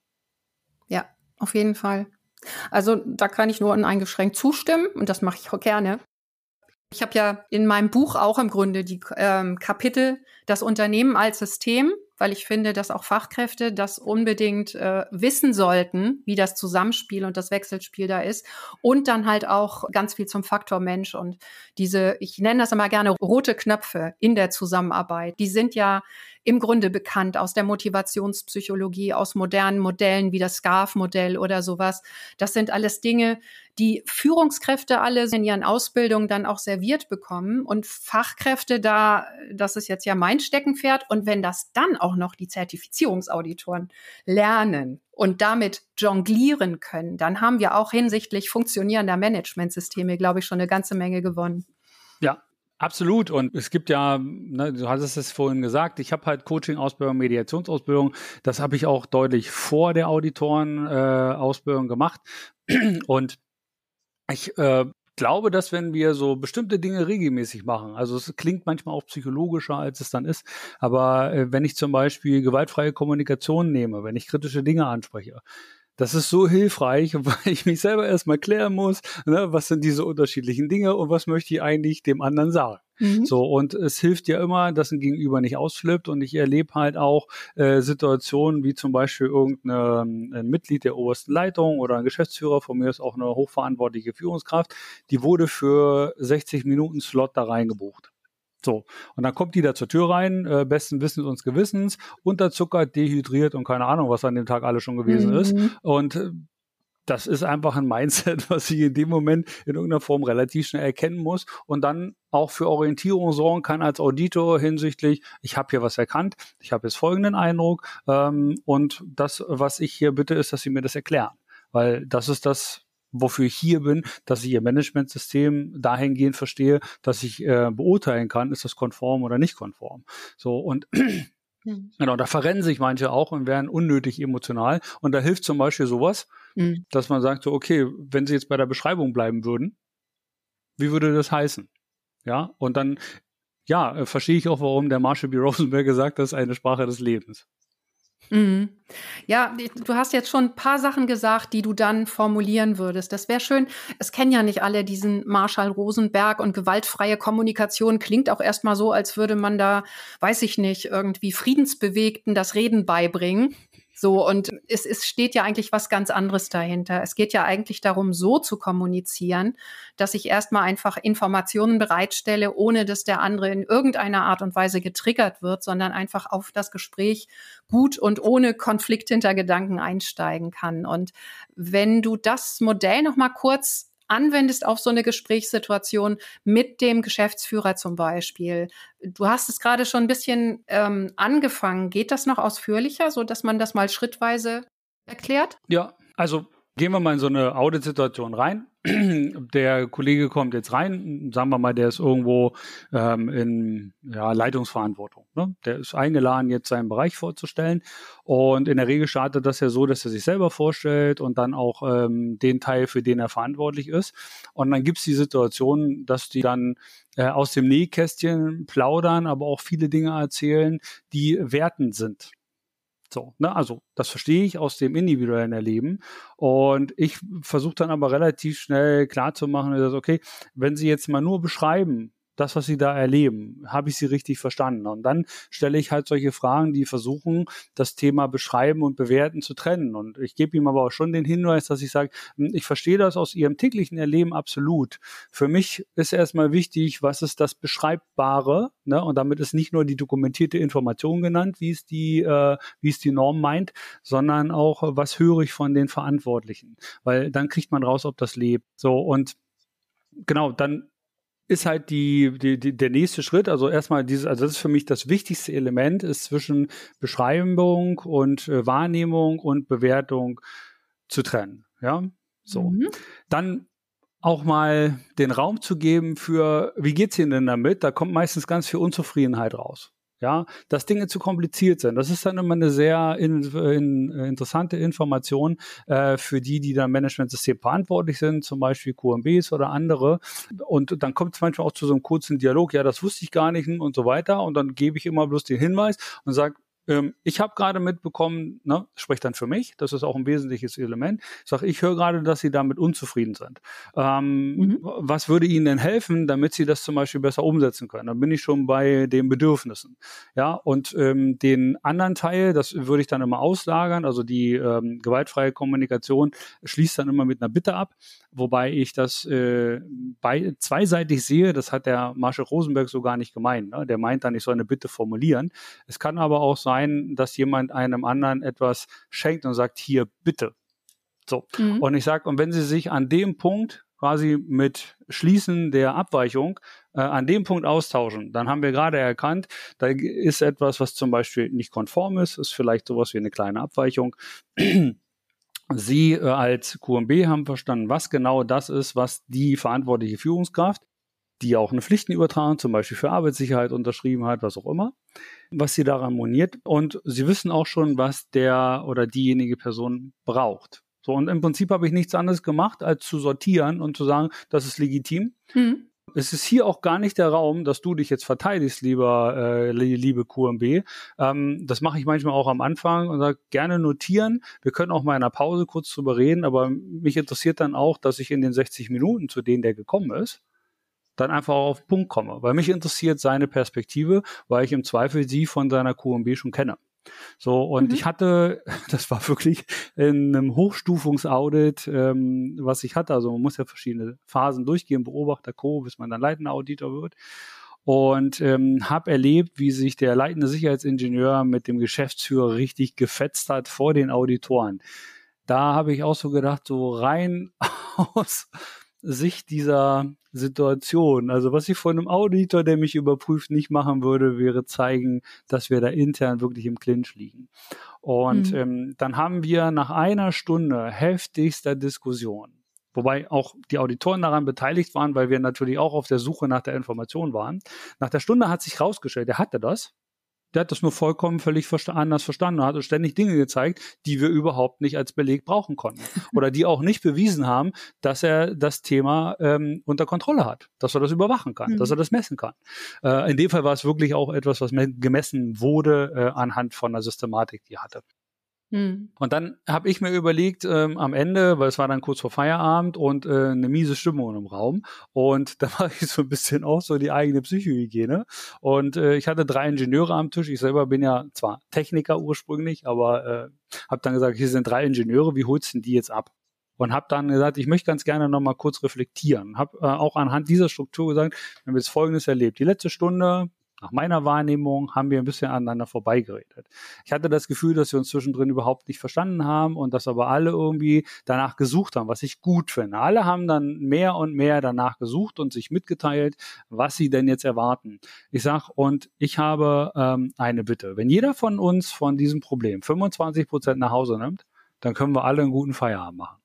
Ja, auf jeden Fall. Also da kann ich nur uneingeschränkt zustimmen und das mache ich auch gerne. Ich habe ja in meinem Buch auch im Grunde die ähm, Kapitel das Unternehmen als System, weil ich finde, dass auch Fachkräfte das unbedingt äh, wissen sollten, wie das Zusammenspiel und das Wechselspiel da ist. Und dann halt auch ganz viel zum Faktor Mensch und diese, ich nenne das immer gerne rote Knöpfe in der Zusammenarbeit. Die sind ja im Grunde bekannt aus der Motivationspsychologie, aus modernen Modellen wie das SCARF-Modell oder sowas. Das sind alles Dinge, die Führungskräfte alle in ihren Ausbildungen dann auch serviert bekommen und Fachkräfte da, das ist jetzt ja mein Steckenpferd. Und wenn das dann auch noch die Zertifizierungsauditoren lernen und damit jonglieren können, dann haben wir auch hinsichtlich funktionierender Managementsysteme, glaube ich, schon eine ganze Menge gewonnen. Ja. Absolut. Und es gibt ja, ne, du hattest es vorhin gesagt, ich habe halt Coaching-Ausbildung, Mediationsausbildung. Das habe ich auch deutlich vor der Auditoren-Ausbildung äh, gemacht. Und ich äh, glaube, dass wenn wir so bestimmte Dinge regelmäßig machen, also es klingt manchmal auch psychologischer, als es dann ist, aber äh, wenn ich zum Beispiel gewaltfreie Kommunikation nehme, wenn ich kritische Dinge anspreche, das ist so hilfreich, weil ich mich selber erstmal klären muss, ne, was sind diese unterschiedlichen Dinge und was möchte ich eigentlich dem anderen sagen. Mhm. So, und es hilft ja immer, dass ein Gegenüber nicht ausflippt und ich erlebe halt auch äh, Situationen wie zum Beispiel irgendein ein Mitglied der obersten Leitung oder ein Geschäftsführer, von mir ist auch eine hochverantwortliche Führungskraft, die wurde für sechzig Minuten Slot da reingebucht. So, und dann kommt die da zur Tür rein, äh, besten Wissens und Gewissens, unterzuckert, dehydriert und keine Ahnung, was an dem Tag alles schon gewesen mhm. ist. Und äh, das ist einfach ein Mindset, was ich in dem Moment in irgendeiner Form relativ schnell erkennen muss und dann auch für Orientierung sorgen kann als Auditor hinsichtlich, ich habe hier was erkannt, ich habe jetzt folgenden Eindruck ähm, und das, was ich hier bitte, ist, dass Sie mir das erklären. Weil das ist das, wofür ich hier bin, dass ich Ihr Managementsystem dahingehend verstehe, dass ich äh, beurteilen kann, ist das konform oder nicht konform. So, und mhm. genau, da verrennen sich manche auch und werden unnötig emotional. Und da hilft zum Beispiel sowas, mhm. dass man sagt so, okay, wenn Sie jetzt bei der Beschreibung bleiben würden, wie würde das heißen? Ja, und dann, ja, äh, verstehe ich auch, warum der Marshall B. Rosenberg gesagt hat, das ist eine Sprache des Lebens. Mhm. Ja, du hast jetzt schon ein paar Sachen gesagt, die du dann formulieren würdest. Das wäre schön. Es kennen ja nicht alle diesen Marshall Rosenberg und gewaltfreie Kommunikation klingt auch erstmal so, als würde man da, weiß ich nicht, irgendwie Friedensbewegten das Reden beibringen. So, und es, es steht ja eigentlich was ganz anderes dahinter. Es geht ja eigentlich darum, so zu kommunizieren, dass ich erstmal einfach Informationen bereitstelle, ohne dass der andere in irgendeiner Art und Weise getriggert wird, sondern einfach auf das Gespräch gut und ohne Konflikthintergedanken einsteigen kann. Und wenn du das Modell noch mal kurz anwendest auf so eine Gesprächssituation mit dem Geschäftsführer zum Beispiel. Du hast es gerade schon ein bisschen ähm, angefangen. Geht das noch ausführlicher, so dass man das mal schrittweise erklärt? Ja, also gehen wir mal in so eine Audit-Situation rein. Der Kollege kommt jetzt rein, sagen wir mal, der ist irgendwo ähm, in ja, Leitungsverantwortung. Ne? Der ist eingeladen, jetzt seinen Bereich vorzustellen. Und in der Regel startet das ja so, dass er sich selber vorstellt und dann auch ähm, den Teil, für den er verantwortlich ist. Und dann gibt es die Situation, dass die dann äh, aus dem Nähkästchen plaudern, aber auch viele Dinge erzählen, die wertend sind. So, ne, also das verstehe ich aus dem individuellen Erleben und ich versuche dann aber relativ schnell klarzumachen, dass okay, wenn Sie jetzt mal nur beschreiben, das, was Sie da erleben, habe ich Sie richtig verstanden? Und dann stelle ich halt solche Fragen, die versuchen, das Thema Beschreiben und Bewerten zu trennen. Und ich gebe ihm aber auch schon den Hinweis, dass ich sage, ich verstehe das aus Ihrem täglichen Erleben absolut. Für mich ist erstmal wichtig, was ist das Beschreibbare, ne? Und damit ist nicht nur die dokumentierte Information genannt, wie es die, äh, wie es die Norm meint, sondern auch, was höre ich von den Verantwortlichen? Weil dann kriegt man raus, ob das lebt. So, und genau, dann ist halt die, die, die, der nächste Schritt, also erstmal dieses, also das ist für mich das wichtigste Element, ist zwischen Beschreibung und äh, Wahrnehmung und Bewertung zu trennen, ja, so. Mhm. Dann auch mal den Raum zu geben für, wie geht's Ihnen denn damit? Da kommt meistens ganz viel Unzufriedenheit raus. Ja, dass Dinge zu kompliziert sind. Das ist dann immer eine sehr in, in, interessante Information äh, für die, die dann Managementsystem verantwortlich sind, zum Beispiel Q M Bs oder andere. Und dann kommt es manchmal auch zu so einem kurzen Dialog, ja, das wusste ich gar nicht und so weiter. Und dann gebe ich immer bloß den Hinweis und sage, ähm, ich habe gerade mitbekommen, ne, spricht dann für mich, das ist auch ein wesentliches Element. Ich sage, ich höre gerade, dass Sie damit unzufrieden sind. Ähm, mhm. Was würde Ihnen denn helfen, damit Sie das zum Beispiel besser umsetzen können? Dann bin ich schon bei den Bedürfnissen. Ja, und ähm, den anderen Teil, das würde ich dann immer auslagern, also die ähm, gewaltfreie Kommunikation schließt dann immer mit einer Bitte ab, wobei ich das äh, bei, zweiseitig sehe, das hat der Marshall Rosenberg so gar nicht gemeint. Ne? Der meint dann, ich soll eine Bitte formulieren. Es kann aber auch sein, dass jemand einem anderen etwas schenkt und sagt, hier, bitte. So. Mhm. Und ich sage, und wenn Sie sich an dem Punkt quasi mit Schließen der Abweichung äh, an dem Punkt austauschen, dann haben wir gerade erkannt, da ist etwas, was zum Beispiel nicht konform ist, ist vielleicht sowas wie eine kleine Abweichung. Sie äh, als Q M B haben verstanden, was genau das ist, was die verantwortliche Führungskraft, die auch eine Pflichtenübertragung, zum Beispiel für Arbeitssicherheit unterschrieben hat, was auch immer, was sie daran moniert. Und sie wissen auch schon, was der oder diejenige Person braucht. So, und im Prinzip habe ich nichts anderes gemacht, als zu sortieren und zu sagen, das ist legitim. Mhm. Es ist hier auch gar nicht der Raum, dass du dich jetzt verteidigst, lieber äh, liebe Q M B. Ähm, das mache ich manchmal auch am Anfang und sage, gerne notieren. Wir können auch mal in einer Pause kurz drüber reden, aber mich interessiert dann auch, dass ich in den sechzig Minuten, zu denen der gekommen ist, dann einfach auf den Punkt komme. Weil mich interessiert seine Perspektive, weil ich im Zweifel sie von seiner Q M B schon kenne. So, und mhm. ich hatte, das war wirklich in einem Hochstufungsaudit, ähm, was ich hatte, also man muss ja verschiedene Phasen durchgehen, Beobachter, Co., bis man dann leitender Auditor wird. Und ähm, habe erlebt, wie sich der leitende Sicherheitsingenieur mit dem Geschäftsführer richtig gefetzt hat vor den Auditoren. Da habe ich auch so gedacht, so rein aus Sicht dieser Situation. Also was ich von einem Auditor, der mich überprüft, nicht machen würde, wäre zeigen, dass wir da intern wirklich im Clinch liegen. Und mhm. ähm, dann haben wir nach einer Stunde heftigster Diskussion, wobei auch die Auditoren daran beteiligt waren, weil wir natürlich auch auf der Suche nach der Information waren. Nach der Stunde hat sich rausgestellt, der hatte das. Der hat das nur vollkommen völlig versta- anders verstanden und hat uns ständig Dinge gezeigt, die wir überhaupt nicht als Beleg brauchen konnten. Oder die auch nicht bewiesen haben, dass er das Thema ähm, unter Kontrolle hat, dass er das überwachen kann, mhm. dass er das messen kann. Äh, in dem Fall war es wirklich auch etwas, was gemessen wurde äh, anhand von einer Systematik, die er hatte. Mhm. Und dann habe ich mir überlegt, ähm, am Ende, weil es war dann kurz vor Feierabend und äh, eine miese Stimmung im Raum, und da mache ich so ein bisschen auch so die eigene Psychohygiene, und äh, ich hatte drei Ingenieure am Tisch. Ich selber bin ja zwar Techniker ursprünglich, aber äh, habe dann gesagt, hier sind drei Ingenieure, wie holst du die jetzt ab? Und habe dann gesagt, ich möchte ganz gerne noch mal kurz reflektieren. Habe äh, auch anhand dieser Struktur gesagt, wir haben jetzt Folgendes erlebt. Die letzte Stunde, nach meiner Wahrnehmung, haben wir ein bisschen aneinander vorbeigeredet. Ich hatte das Gefühl, dass wir uns zwischendrin überhaupt nicht verstanden haben und dass aber alle irgendwie danach gesucht haben, was ich gut finde. Alle haben dann mehr und mehr danach gesucht und sich mitgeteilt, was sie denn jetzt erwarten. Ich sage, und ich habe ähm, eine Bitte. Wenn jeder von uns von diesem Problem fünfundzwanzig Prozent nach Hause nimmt, dann können wir alle einen guten Feierabend machen.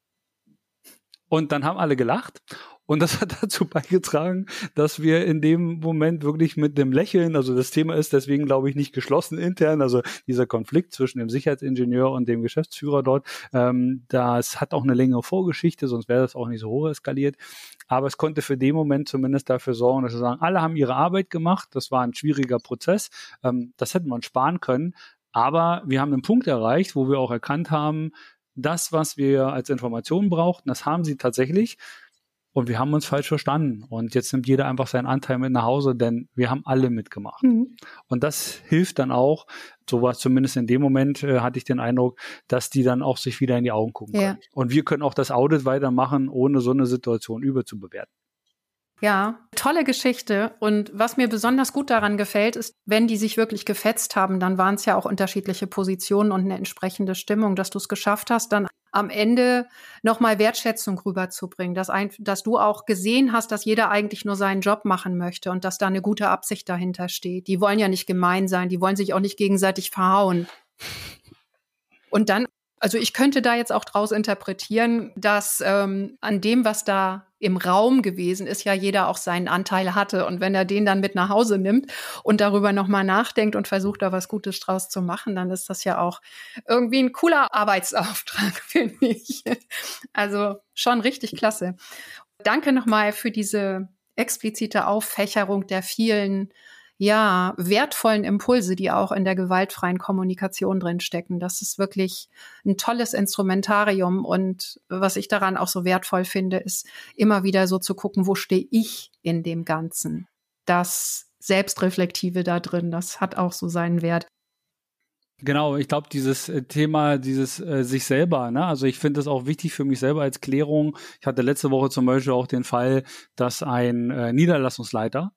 Und dann haben alle gelacht. Und das hat dazu beigetragen, dass wir in dem Moment wirklich mit dem Lächeln, also das Thema ist deswegen, glaube ich, nicht geschlossen intern, also dieser Konflikt zwischen dem Sicherheitsingenieur und dem Geschäftsführer dort, ähm, das hat auch eine längere Vorgeschichte, sonst wäre das auch nicht so hoch eskaliert. Aber es konnte für den Moment zumindest dafür sorgen, dass wir sagen, alle haben ihre Arbeit gemacht, das war ein schwieriger Prozess, ähm, das hätte man sparen können, aber wir haben einen Punkt erreicht, wo wir auch erkannt haben, das, was wir als Information brauchten, das haben sie tatsächlich. und wir haben uns falsch verstanden und jetzt nimmt jeder einfach seinen Anteil mit nach Hause, denn wir haben alle mitgemacht. Mhm. Und das hilft dann auch, so war es zumindest in dem Moment, äh, hatte ich den Eindruck, dass die dann auch sich wieder in die Augen gucken können. Ja. Und wir können auch das Audit weitermachen, ohne so eine Situation überzubewerten. Ja, tolle Geschichte. Und was mir besonders gut daran gefällt, ist, wenn die sich wirklich gefetzt haben, dann waren es ja auch unterschiedliche Positionen und eine entsprechende Stimmung, dass du es geschafft hast, dann am Ende nochmal Wertschätzung rüberzubringen, dass, ein, dass du auch gesehen hast, dass jeder eigentlich nur seinen Job machen möchte und dass da eine gute Absicht dahinter steht. Die wollen ja nicht gemein sein, die wollen sich auch nicht gegenseitig verhauen. Und dann, also ich könnte da jetzt auch draus interpretieren, dass ähm, an dem, was da im Raum gewesen ist, ja jeder auch seinen Anteil hatte. Und wenn er den dann mit nach Hause nimmt und darüber nochmal nachdenkt und versucht, da was Gutes draus zu machen, dann ist das ja auch irgendwie ein cooler Arbeitsauftrag, finde ich. Also schon richtig klasse. Danke nochmal für diese explizite Auffächerung der vielen ja, wertvollen Impulse, die auch in der gewaltfreien Kommunikation drin stecken. Das ist wirklich ein tolles Instrumentarium. Und was ich daran auch so wertvoll finde, ist immer wieder so zu gucken, wo stehe ich in dem Ganzen? Das Selbstreflektive da drin, das hat auch so seinen Wert. Genau, ich glaube, dieses Thema, dieses äh, sich selber, ne? Also ich finde es auch wichtig für mich selber als Klärung. Ich hatte letzte Woche zum Beispiel auch den Fall, dass ein äh, Niederlassungsleiter,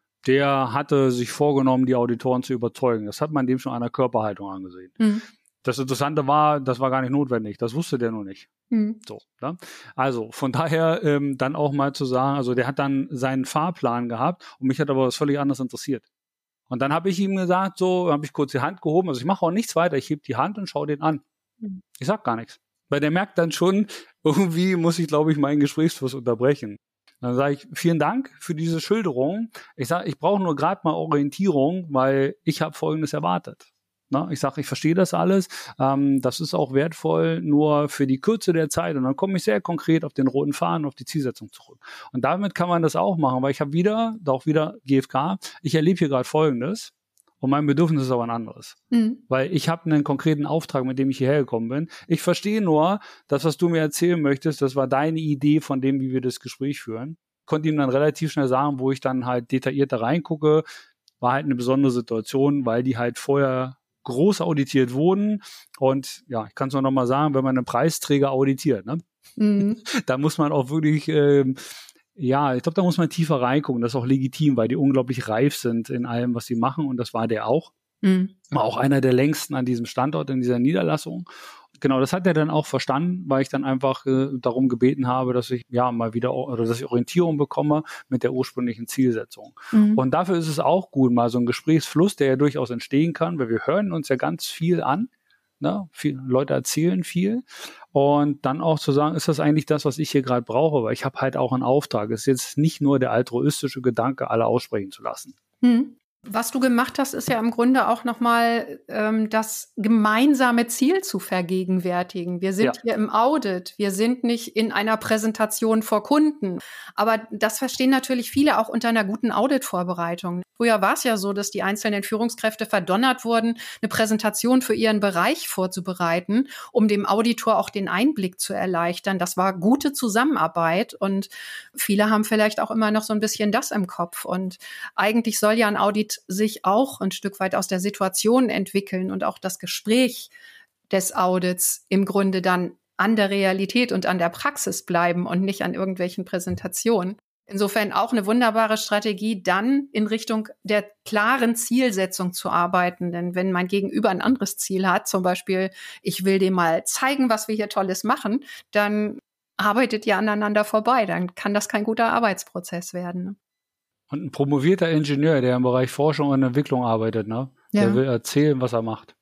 der hatte sich vorgenommen, die Auditoren zu überzeugen. Das hat man dem schon an der Körperhaltung angesehen. Mhm. Das Interessante war, das war gar nicht notwendig. Das wusste der noch nicht. Mhm. So, ne? Also von daher ähm, dann auch mal zu sagen, also der hat dann seinen Fahrplan gehabt und mich hat aber was völlig anderes interessiert. Und dann habe ich ihm gesagt, so habe ich kurz die Hand gehoben. Also ich mache auch nichts weiter. Ich heb die Hand und schaue den an. Mhm. Ich sag gar nichts. Weil der merkt dann schon, irgendwie muss ich, glaube ich, meinen Gesprächsfluss unterbrechen. Dann sage ich, vielen Dank für diese Schilderung. Ich sage, ich brauche nur gerade mal Orientierung, weil ich habe Folgendes erwartet. Na, ich sage, ich verstehe das alles. Ähm, das ist auch wertvoll, nur für die Kürze der Zeit. Und dann komme ich sehr konkret auf den roten Faden, auf die Zielsetzung zurück. Und damit kann man das auch machen, weil ich habe wieder, auch wieder G F K, ich erlebe hier gerade Folgendes. Und mein Bedürfnis ist aber ein anderes. Mhm. Weil ich habe einen konkreten Auftrag, mit dem ich hierher gekommen bin. Ich verstehe nur, das, was du mir erzählen möchtest, das war deine Idee von dem, wie wir das Gespräch führen. Ich konnte ihm dann relativ schnell sagen, wo ich dann halt detaillierter reingucke. War halt eine besondere Situation, weil die halt vorher groß auditiert wurden. Und ja, ich kann es nur noch mal sagen, wenn man einen Preisträger auditiert, ne? Mhm. Da muss man auch wirklich... Ähm, Ja, ich glaube, da muss man tiefer reingucken. Das ist auch legitim, weil die unglaublich reif sind in allem, was sie machen. Und das war der auch. Mhm. War auch einer der längsten an diesem Standort, in dieser Niederlassung. Genau, das hat er dann auch verstanden, weil ich dann einfach äh, darum gebeten habe, dass ich ja mal wieder oder dass ich Orientierung bekomme mit der ursprünglichen Zielsetzung. Mhm. Und dafür ist es auch gut, mal so ein Gesprächsfluss, der ja durchaus entstehen kann, weil wir hören uns ja ganz viel an. Ne? Viel, Leute erzählen viel. Und dann auch zu sagen, ist das eigentlich das, was ich hier gerade brauche? Weil ich habe halt auch einen Auftrag. Es ist jetzt nicht nur der altruistische Gedanke, alle aussprechen zu lassen. Hm. Was du gemacht hast, ist ja im Grunde auch nochmal ähm, das gemeinsame Ziel zu vergegenwärtigen. Wir sind ja hier im Audit, wir sind nicht in einer Präsentation vor Kunden. Aber das verstehen natürlich viele auch unter einer guten Auditvorbereitung. Früher war es ja so, dass die einzelnen Führungskräfte verdonnert wurden, eine Präsentation für ihren Bereich vorzubereiten, um dem Auditor auch den Einblick zu erleichtern. Das war gute Zusammenarbeit und viele haben vielleicht auch immer noch so ein bisschen das im Kopf. Und eigentlich soll ja ein Audit sich auch ein Stück weit aus der Situation entwickeln und auch das Gespräch des Audits im Grunde dann an der Realität und an der Praxis bleiben und nicht an irgendwelchen Präsentationen. Insofern auch eine wunderbare Strategie, dann in Richtung der klaren Zielsetzung zu arbeiten. Denn wenn mein Gegenüber ein anderes Ziel hat, zum Beispiel, ich will dem mal zeigen, was wir hier Tolles machen, dann arbeitet ihr aneinander vorbei. Dann kann das kein guter Arbeitsprozess werden. Und ein promovierter Ingenieur, der im Bereich Forschung und Entwicklung arbeitet, ne? Der ja. will erzählen, was er macht.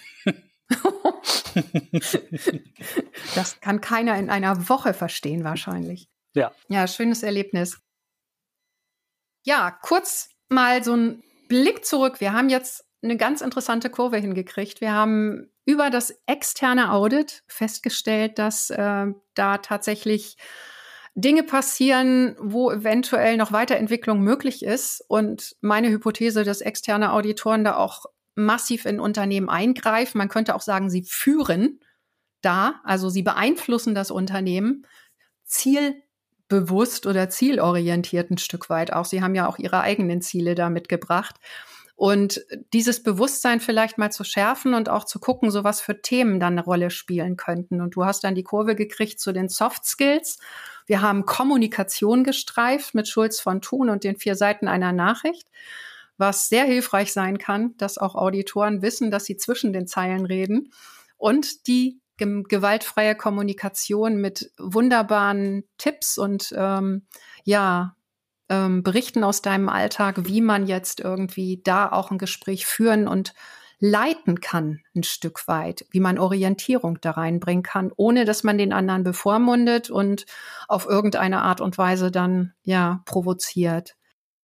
Das kann keiner in einer Woche verstehen, wahrscheinlich. Ja. Ja, schönes Erlebnis. Ja, kurz mal so ein Blick zurück. Wir haben jetzt eine ganz interessante Kurve hingekriegt. Wir haben über das externe Audit festgestellt, dass äh, da tatsächlich Dinge passieren, wo eventuell noch Weiterentwicklung möglich ist. Und meine Hypothese, dass externe Auditoren da auch massiv in Unternehmen eingreifen. Man könnte auch sagen, sie führen da, also sie beeinflussen das Unternehmen. Ziel bewusst oder zielorientiert ein Stück weit auch. Sie haben ja auch Ihre eigenen Ziele da mitgebracht. Und dieses Bewusstsein vielleicht mal zu schärfen und auch zu gucken, so was für Themen dann eine Rolle spielen könnten. Und du hast dann die Kurve gekriegt zu den Soft Skills. Wir haben Kommunikation gestreift mit Schulz von Thun und den vier Seiten einer Nachricht, was sehr hilfreich sein kann, dass auch Auditoren wissen, dass sie zwischen den Zeilen reden. Und die ge- gewaltfreie Kommunikation mit wunderbaren Tipps und ähm, ja, ähm, Berichten aus deinem Alltag, wie man jetzt irgendwie da auch ein Gespräch führen und leiten kann, ein Stück weit, wie man Orientierung da reinbringen kann, ohne dass man den anderen bevormundet und auf irgendeine Art und Weise dann ja provoziert.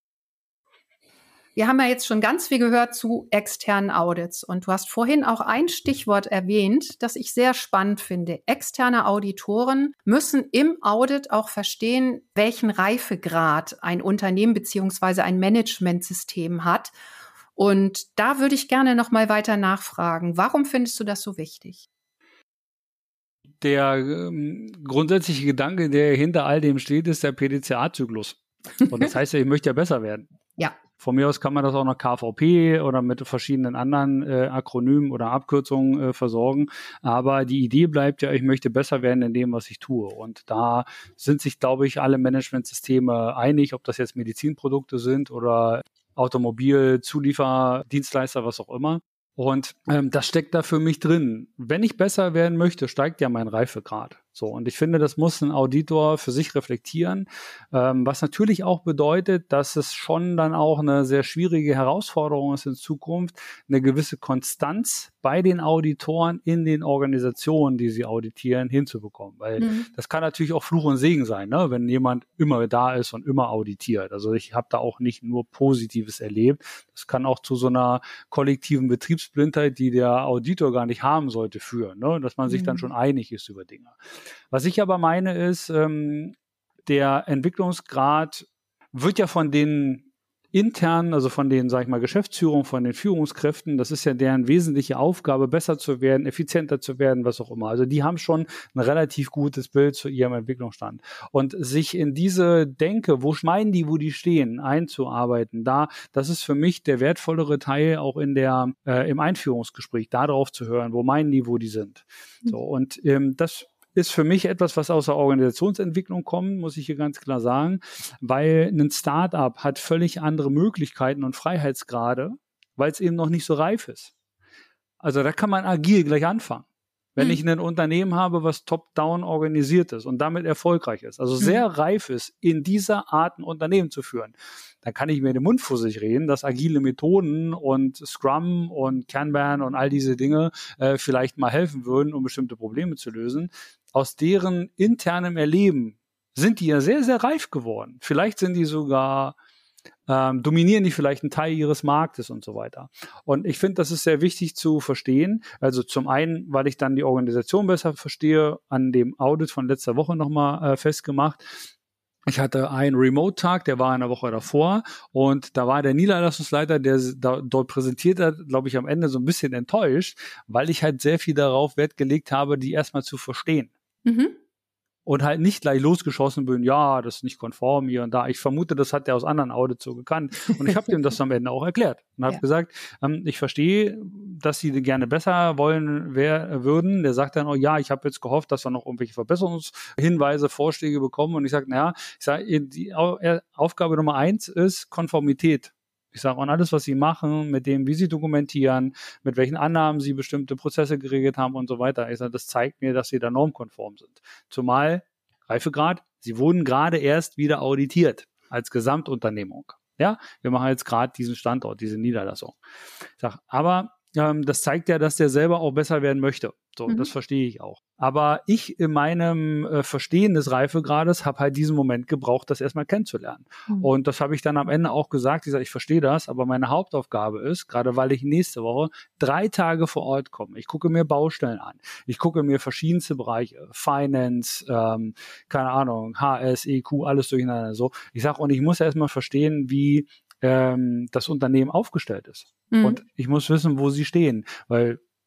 Wir haben ja jetzt schon ganz viel gehört zu externen Audits und du hast vorhin auch ein Stichwort erwähnt, das ich sehr spannend finde. Externe Auditoren müssen im Audit auch verstehen, welchen Reifegrad ein Unternehmen beziehungsweise ein Managementsystem hat. Und da würde ich gerne noch mal weiter nachfragen. Warum findest du das so wichtig? Der ähm, grundsätzliche Gedanke, der hinter all dem steht, ist der P D C A-Zyklus. Und das heißt ja, ich möchte ja besser werden. Ja. Von mir aus kann man das auch noch K V P oder mit verschiedenen anderen äh, Akronymen oder Abkürzungen äh, versorgen. Aber die Idee bleibt ja, ich möchte besser werden in dem, was ich tue. Und da sind sich, glaube ich, alle Managementsysteme einig, ob das jetzt Medizinprodukte sind oder Automobil, Zuliefer, Dienstleister, was auch immer. Und ähm, das steckt da für mich drin. Wenn ich besser werden möchte, steigt ja mein Reifegrad. So, und ich finde, das muss ein Auditor für sich reflektieren, ähm, was natürlich auch bedeutet, dass es schon dann auch eine sehr schwierige Herausforderung ist in Zukunft, eine gewisse Konstanz bei den Auditoren in den Organisationen, die sie auditieren, hinzubekommen. Weil mhm. das kann natürlich auch Fluch und Segen sein, ne? Wenn jemand immer da ist und immer auditiert. Also ich habe da auch nicht nur Positives erlebt. Das kann auch zu so einer kollektiven Betriebsblindheit, die der Auditor gar nicht haben sollte, führen, ne? Dass man sich mhm. dann schon einig ist über Dinge. Was ich aber meine ist, ähm, der Entwicklungsgrad wird ja von den internen, also von den, sag ich mal, Geschäftsführungen, von den Führungskräften, das ist ja deren wesentliche Aufgabe, besser zu werden, effizienter zu werden, was auch immer. Also die haben schon ein relativ gutes Bild zu ihrem Entwicklungsstand. Und sich in diese Denke, wo meinen die, wo die stehen, einzuarbeiten, da, das ist für mich der wertvollere Teil auch in der, äh, im Einführungsgespräch, da drauf zu hören, wo meinen die, wo die sind. So, und ähm, das ist für mich etwas, was aus der Organisationsentwicklung kommt, muss ich hier ganz klar sagen, weil ein Start-up hat völlig andere Möglichkeiten und Freiheitsgrade, weil es eben noch nicht so reif ist. Also da kann man agil gleich anfangen. Wenn hm. ich ein Unternehmen habe, was top-down organisiert ist und damit erfolgreich ist, also sehr hm. reif ist, in dieser Art ein Unternehmen zu führen, dann kann ich mir den Mund fusselig reden, dass agile Methoden und Scrum und Kanban und all diese Dinge äh, vielleicht mal helfen würden, um bestimmte Probleme zu lösen. Aus deren internem Erleben sind die ja sehr, sehr reif geworden. Vielleicht sind die sogar, ähm, dominieren die vielleicht einen Teil ihres Marktes und so weiter. Und ich finde, das ist sehr wichtig zu verstehen. Also zum einen, weil ich dann die Organisation besser verstehe, an dem Audit von letzter Woche nochmal äh, festgemacht. Ich hatte einen Remote-Tag, der war eine Woche davor und da war der Niederlassungsleiter, der da, dort präsentiert hat, glaube ich, am Ende so ein bisschen enttäuscht, weil ich halt sehr viel darauf Wert gelegt habe, die erstmal zu verstehen. Mhm. Und halt nicht gleich losgeschossen bin, ja, das ist nicht konform hier und da. Ich vermute, das hat er aus anderen Audits so gekannt. Und ich habe dem das am Ende auch erklärt und habe ja. gesagt, ähm, ich verstehe, dass Sie gerne besser wollen wer, würden. Der sagt dann, oh ja, ich habe jetzt gehofft, dass wir noch irgendwelche Verbesserungshinweise, Vorschläge bekommen. Und ich sage, naja, ich sage, die Aufgabe Nummer eins ist Konformität. Ich sage, und alles, was Sie machen, mit dem, wie Sie dokumentieren, mit welchen Annahmen Sie bestimmte Prozesse geregelt haben und so weiter, ich sage, das zeigt mir, dass Sie da normkonform sind. Zumal, Reifegrad, Sie wurden gerade erst wieder auditiert als Gesamtunternehmung. Ja, wir machen jetzt gerade diesen Standort, diese Niederlassung. Ich sage, aber ähm, das zeigt ja, dass der selber auch besser werden möchte. So, mhm. das verstehe ich auch. Aber ich in meinem äh, Verstehen des Reifegrades habe halt diesen Moment gebraucht, das erstmal kennenzulernen. Mhm. Und das habe ich dann am Ende auch gesagt. Ich sage, ich verstehe das, aber meine Hauptaufgabe ist, gerade weil ich nächste Woche drei Tage vor Ort komme. Ich gucke mir Baustellen an. Ich gucke mir verschiedenste Bereiche, Finance, ähm, keine Ahnung, H S, E Q, alles durcheinander. So, ich sage, und ich muss erstmal verstehen, wie ähm, das Unternehmen aufgestellt ist. Mhm. Und ich muss wissen, wo sie stehen, weil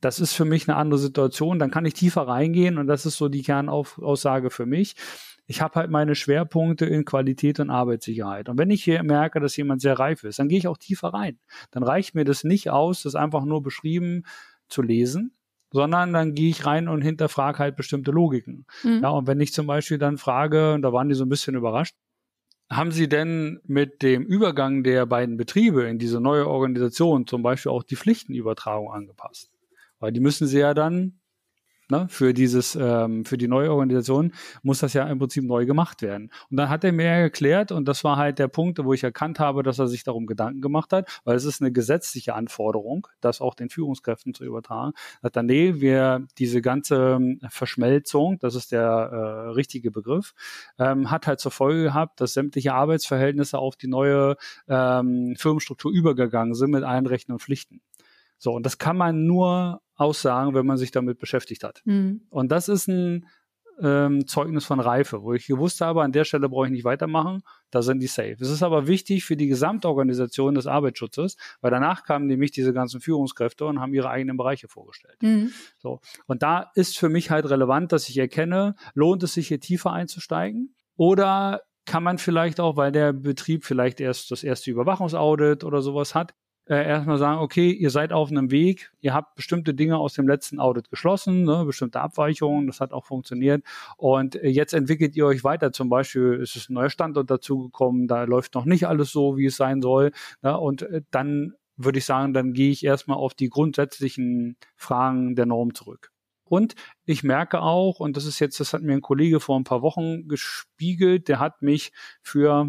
Das ist für mich eine andere Situation. Dann kann ich tiefer reingehen und das ist so die Kernaussage für mich. Ich habe halt meine Schwerpunkte in Qualität und Arbeitssicherheit. Und wenn ich hier merke, dass jemand sehr reif ist, dann gehe ich auch tiefer rein. Dann reicht mir das nicht aus, das einfach nur beschrieben zu lesen, sondern dann gehe ich rein und hinterfrage halt bestimmte Logiken. Mhm. Ja, und wenn ich zum Beispiel dann frage, und da waren die so ein bisschen überrascht, haben Sie denn mit dem Übergang der beiden Betriebe in diese neue Organisation zum Beispiel auch die Pflichtenübertragung angepasst? Weil die müssen Sie ja dann, ne, für dieses, ähm, für die neue Organisation muss das ja im Prinzip neu gemacht werden. Und dann hat er mir erklärt, und das war halt der Punkt, wo ich erkannt habe, dass er sich darum Gedanken gemacht hat, weil es ist eine gesetzliche Anforderung, das auch den Führungskräften zu übertragen. Hat dann, nee, wir diese ganze Verschmelzung, das ist der äh, richtige Begriff, ähm, hat halt zur Folge gehabt, dass sämtliche Arbeitsverhältnisse auf die neue ähm, Firmenstruktur übergegangen sind mit allen Rechten und Pflichten. So, und das kann man nur aussagen, wenn man sich damit beschäftigt hat. Mhm. Und das ist ein ähm, Zeugnis von Reife, wo ich gewusst habe, an der Stelle brauche ich nicht weitermachen, da sind die safe. Es ist aber wichtig für die Gesamtorganisation des Arbeitsschutzes, weil danach kamen nämlich diese ganzen Führungskräfte und haben ihre eigenen Bereiche vorgestellt. Mhm. So, und da ist für mich halt relevant, dass ich erkenne, lohnt es sich hier tiefer einzusteigen oder kann man vielleicht auch, weil der Betrieb vielleicht erst das erste Überwachungsaudit oder sowas hat, Äh, erstmal sagen, okay, ihr seid auf einem Weg, ihr habt bestimmte Dinge aus dem letzten Audit geschlossen, ne, bestimmte Abweichungen, das hat auch funktioniert und äh, jetzt entwickelt ihr euch weiter, zum Beispiel ist es ein neuer Standort dazugekommen, da läuft noch nicht alles so, wie es sein soll, ne, und äh, dann würde ich sagen, dann gehe ich erstmal auf die grundsätzlichen Fragen der Norm zurück. Und ich merke auch, und das ist jetzt, das hat mir ein Kollege vor ein paar Wochen gespiegelt, der hat mich für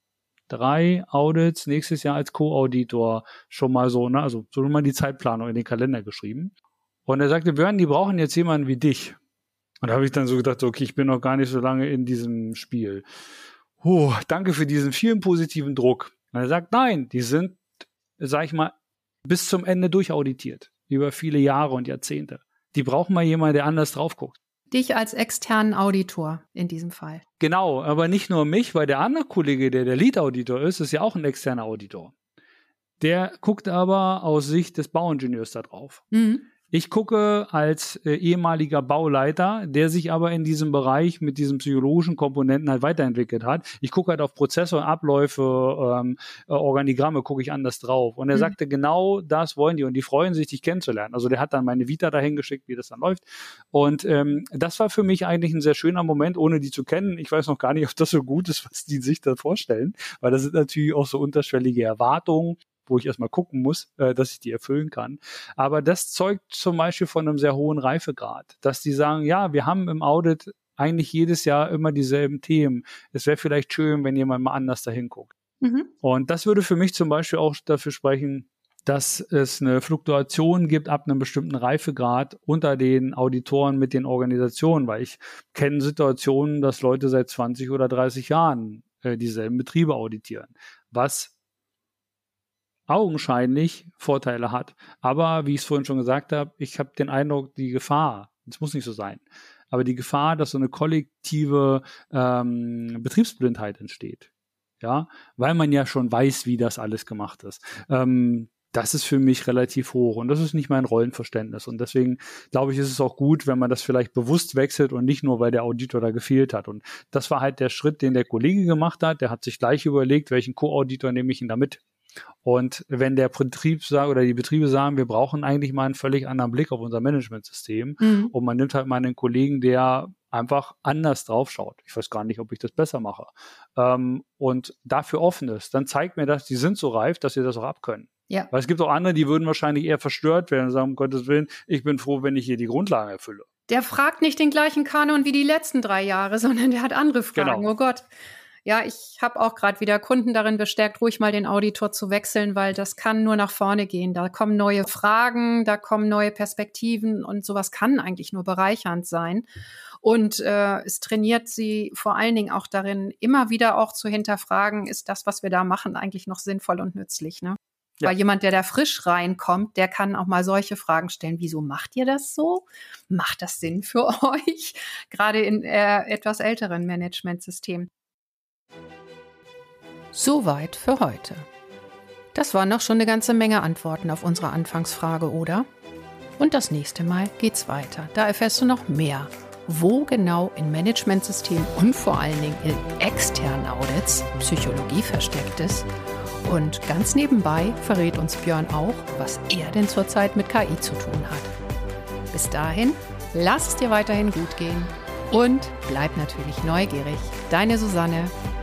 drei Audits nächstes Jahr als Co-Auditor schon mal so, ne, also so mal die Zeitplanung in den Kalender geschrieben. Und er sagte, Björn, die brauchen jetzt jemanden wie dich. Und da habe ich dann so gedacht, okay, ich bin noch gar nicht so lange in diesem Spiel. Huh, danke für diesen vielen positiven Druck. Und er sagt, nein, die sind, sag ich mal, bis zum Ende durchauditiert. Über viele Jahre und Jahrzehnte. Die brauchen mal jemanden, der anders drauf guckt. Dich als externen Auditor in diesem Fall. Genau, aber nicht nur mich, weil der andere Kollege, der der Lead-Auditor ist, ist ja auch ein externer Auditor. Der guckt aber aus Sicht des Bauingenieurs da drauf. Mhm. Ich gucke als äh, ehemaliger Bauleiter, der sich aber in diesem Bereich mit diesen psychologischen Komponenten halt weiterentwickelt hat. Ich gucke halt auf Prozesse und Abläufe, ähm, äh, Organigramme, gucke ich anders drauf. Und er mhm. sagte, genau das wollen die und die freuen sich, dich kennenzulernen. Also der hat dann meine Vita dahin geschickt, wie das dann läuft. Und ähm, das war für mich eigentlich ein sehr schöner Moment, ohne die zu kennen. Ich weiß noch gar nicht, ob das so gut ist, was die sich da vorstellen, weil das sind natürlich auch so unterschwellige Erwartungen, wo ich erstmal gucken muss, äh, dass ich die erfüllen kann. Aber das zeugt zum Beispiel von einem sehr hohen Reifegrad, dass die sagen, ja, wir haben im Audit eigentlich jedes Jahr immer dieselben Themen. Es wäre vielleicht schön, wenn jemand mal anders dahin guckt. Mhm. Und das würde für mich zum Beispiel auch dafür sprechen, dass es eine Fluktuation gibt ab einem bestimmten Reifegrad unter den Auditoren mit den Organisationen, weil ich kenne Situationen, dass Leute seit zwanzig oder dreißig Jahren äh, dieselben Betriebe auditieren, was augenscheinlich Vorteile hat. Aber wie ich es vorhin schon gesagt habe, ich habe den Eindruck, die Gefahr, das muss nicht so sein, aber die Gefahr, dass so eine kollektive ähm, Betriebsblindheit entsteht, ja, weil man ja schon weiß, wie das alles gemacht ist. Ähm, das ist für mich relativ hoch und das ist nicht mein Rollenverständnis. Und deswegen glaube ich, ist es auch gut, wenn man das vielleicht bewusst wechselt und nicht nur, weil der Auditor da gefehlt hat. Und das war halt der Schritt, den der Kollege gemacht hat. Der hat sich gleich überlegt, welchen Co-Auditor nehme ich ihn da mit. Und wenn der Betrieb sagt oder die Betriebe sagen, wir brauchen eigentlich mal einen völlig anderen Blick auf unser Managementsystem mhm. und man nimmt halt mal einen Kollegen, der einfach anders drauf schaut. Ich weiß gar nicht, ob ich das besser mache. Ähm, und dafür offen ist, dann zeigt mir das, die sind so reif, dass sie das auch abkönnen. Ja. Weil es gibt auch andere, die würden wahrscheinlich eher verstört werden und sagen, um Gottes Willen, ich bin froh, wenn ich hier die Grundlagen erfülle. Der fragt nicht den gleichen Kanon wie die letzten drei Jahre, sondern der hat andere Fragen. Genau. Oh Gott. Ja, ich habe auch gerade wieder Kunden darin bestärkt, ruhig mal den Auditor zu wechseln, weil das kann nur nach vorne gehen. Da kommen neue Fragen, da kommen neue Perspektiven und sowas kann eigentlich nur bereichernd sein. Und äh, es trainiert sie vor allen Dingen auch darin, immer wieder auch zu hinterfragen, ist das, was wir da machen, eigentlich noch sinnvoll und nützlich, ne? Ja. Weil jemand, der da frisch reinkommt, der kann auch mal solche Fragen stellen. Wieso macht ihr das so? Macht das Sinn für euch? Gerade in äh, etwas älteren Managementsystemen. Soweit für heute. Das waren noch schon eine ganze Menge Antworten auf unsere Anfangsfrage, oder? Und das nächste Mal geht's weiter. Da erfährst du noch mehr, wo genau in Managementsystemen und vor allen Dingen in externen Audits Psychologie versteckt ist. Und ganz nebenbei verrät uns Björn auch, was er denn zurzeit mit K I zu tun hat. Bis dahin, lass es dir weiterhin gut gehen und bleib natürlich neugierig. Deine Susanne.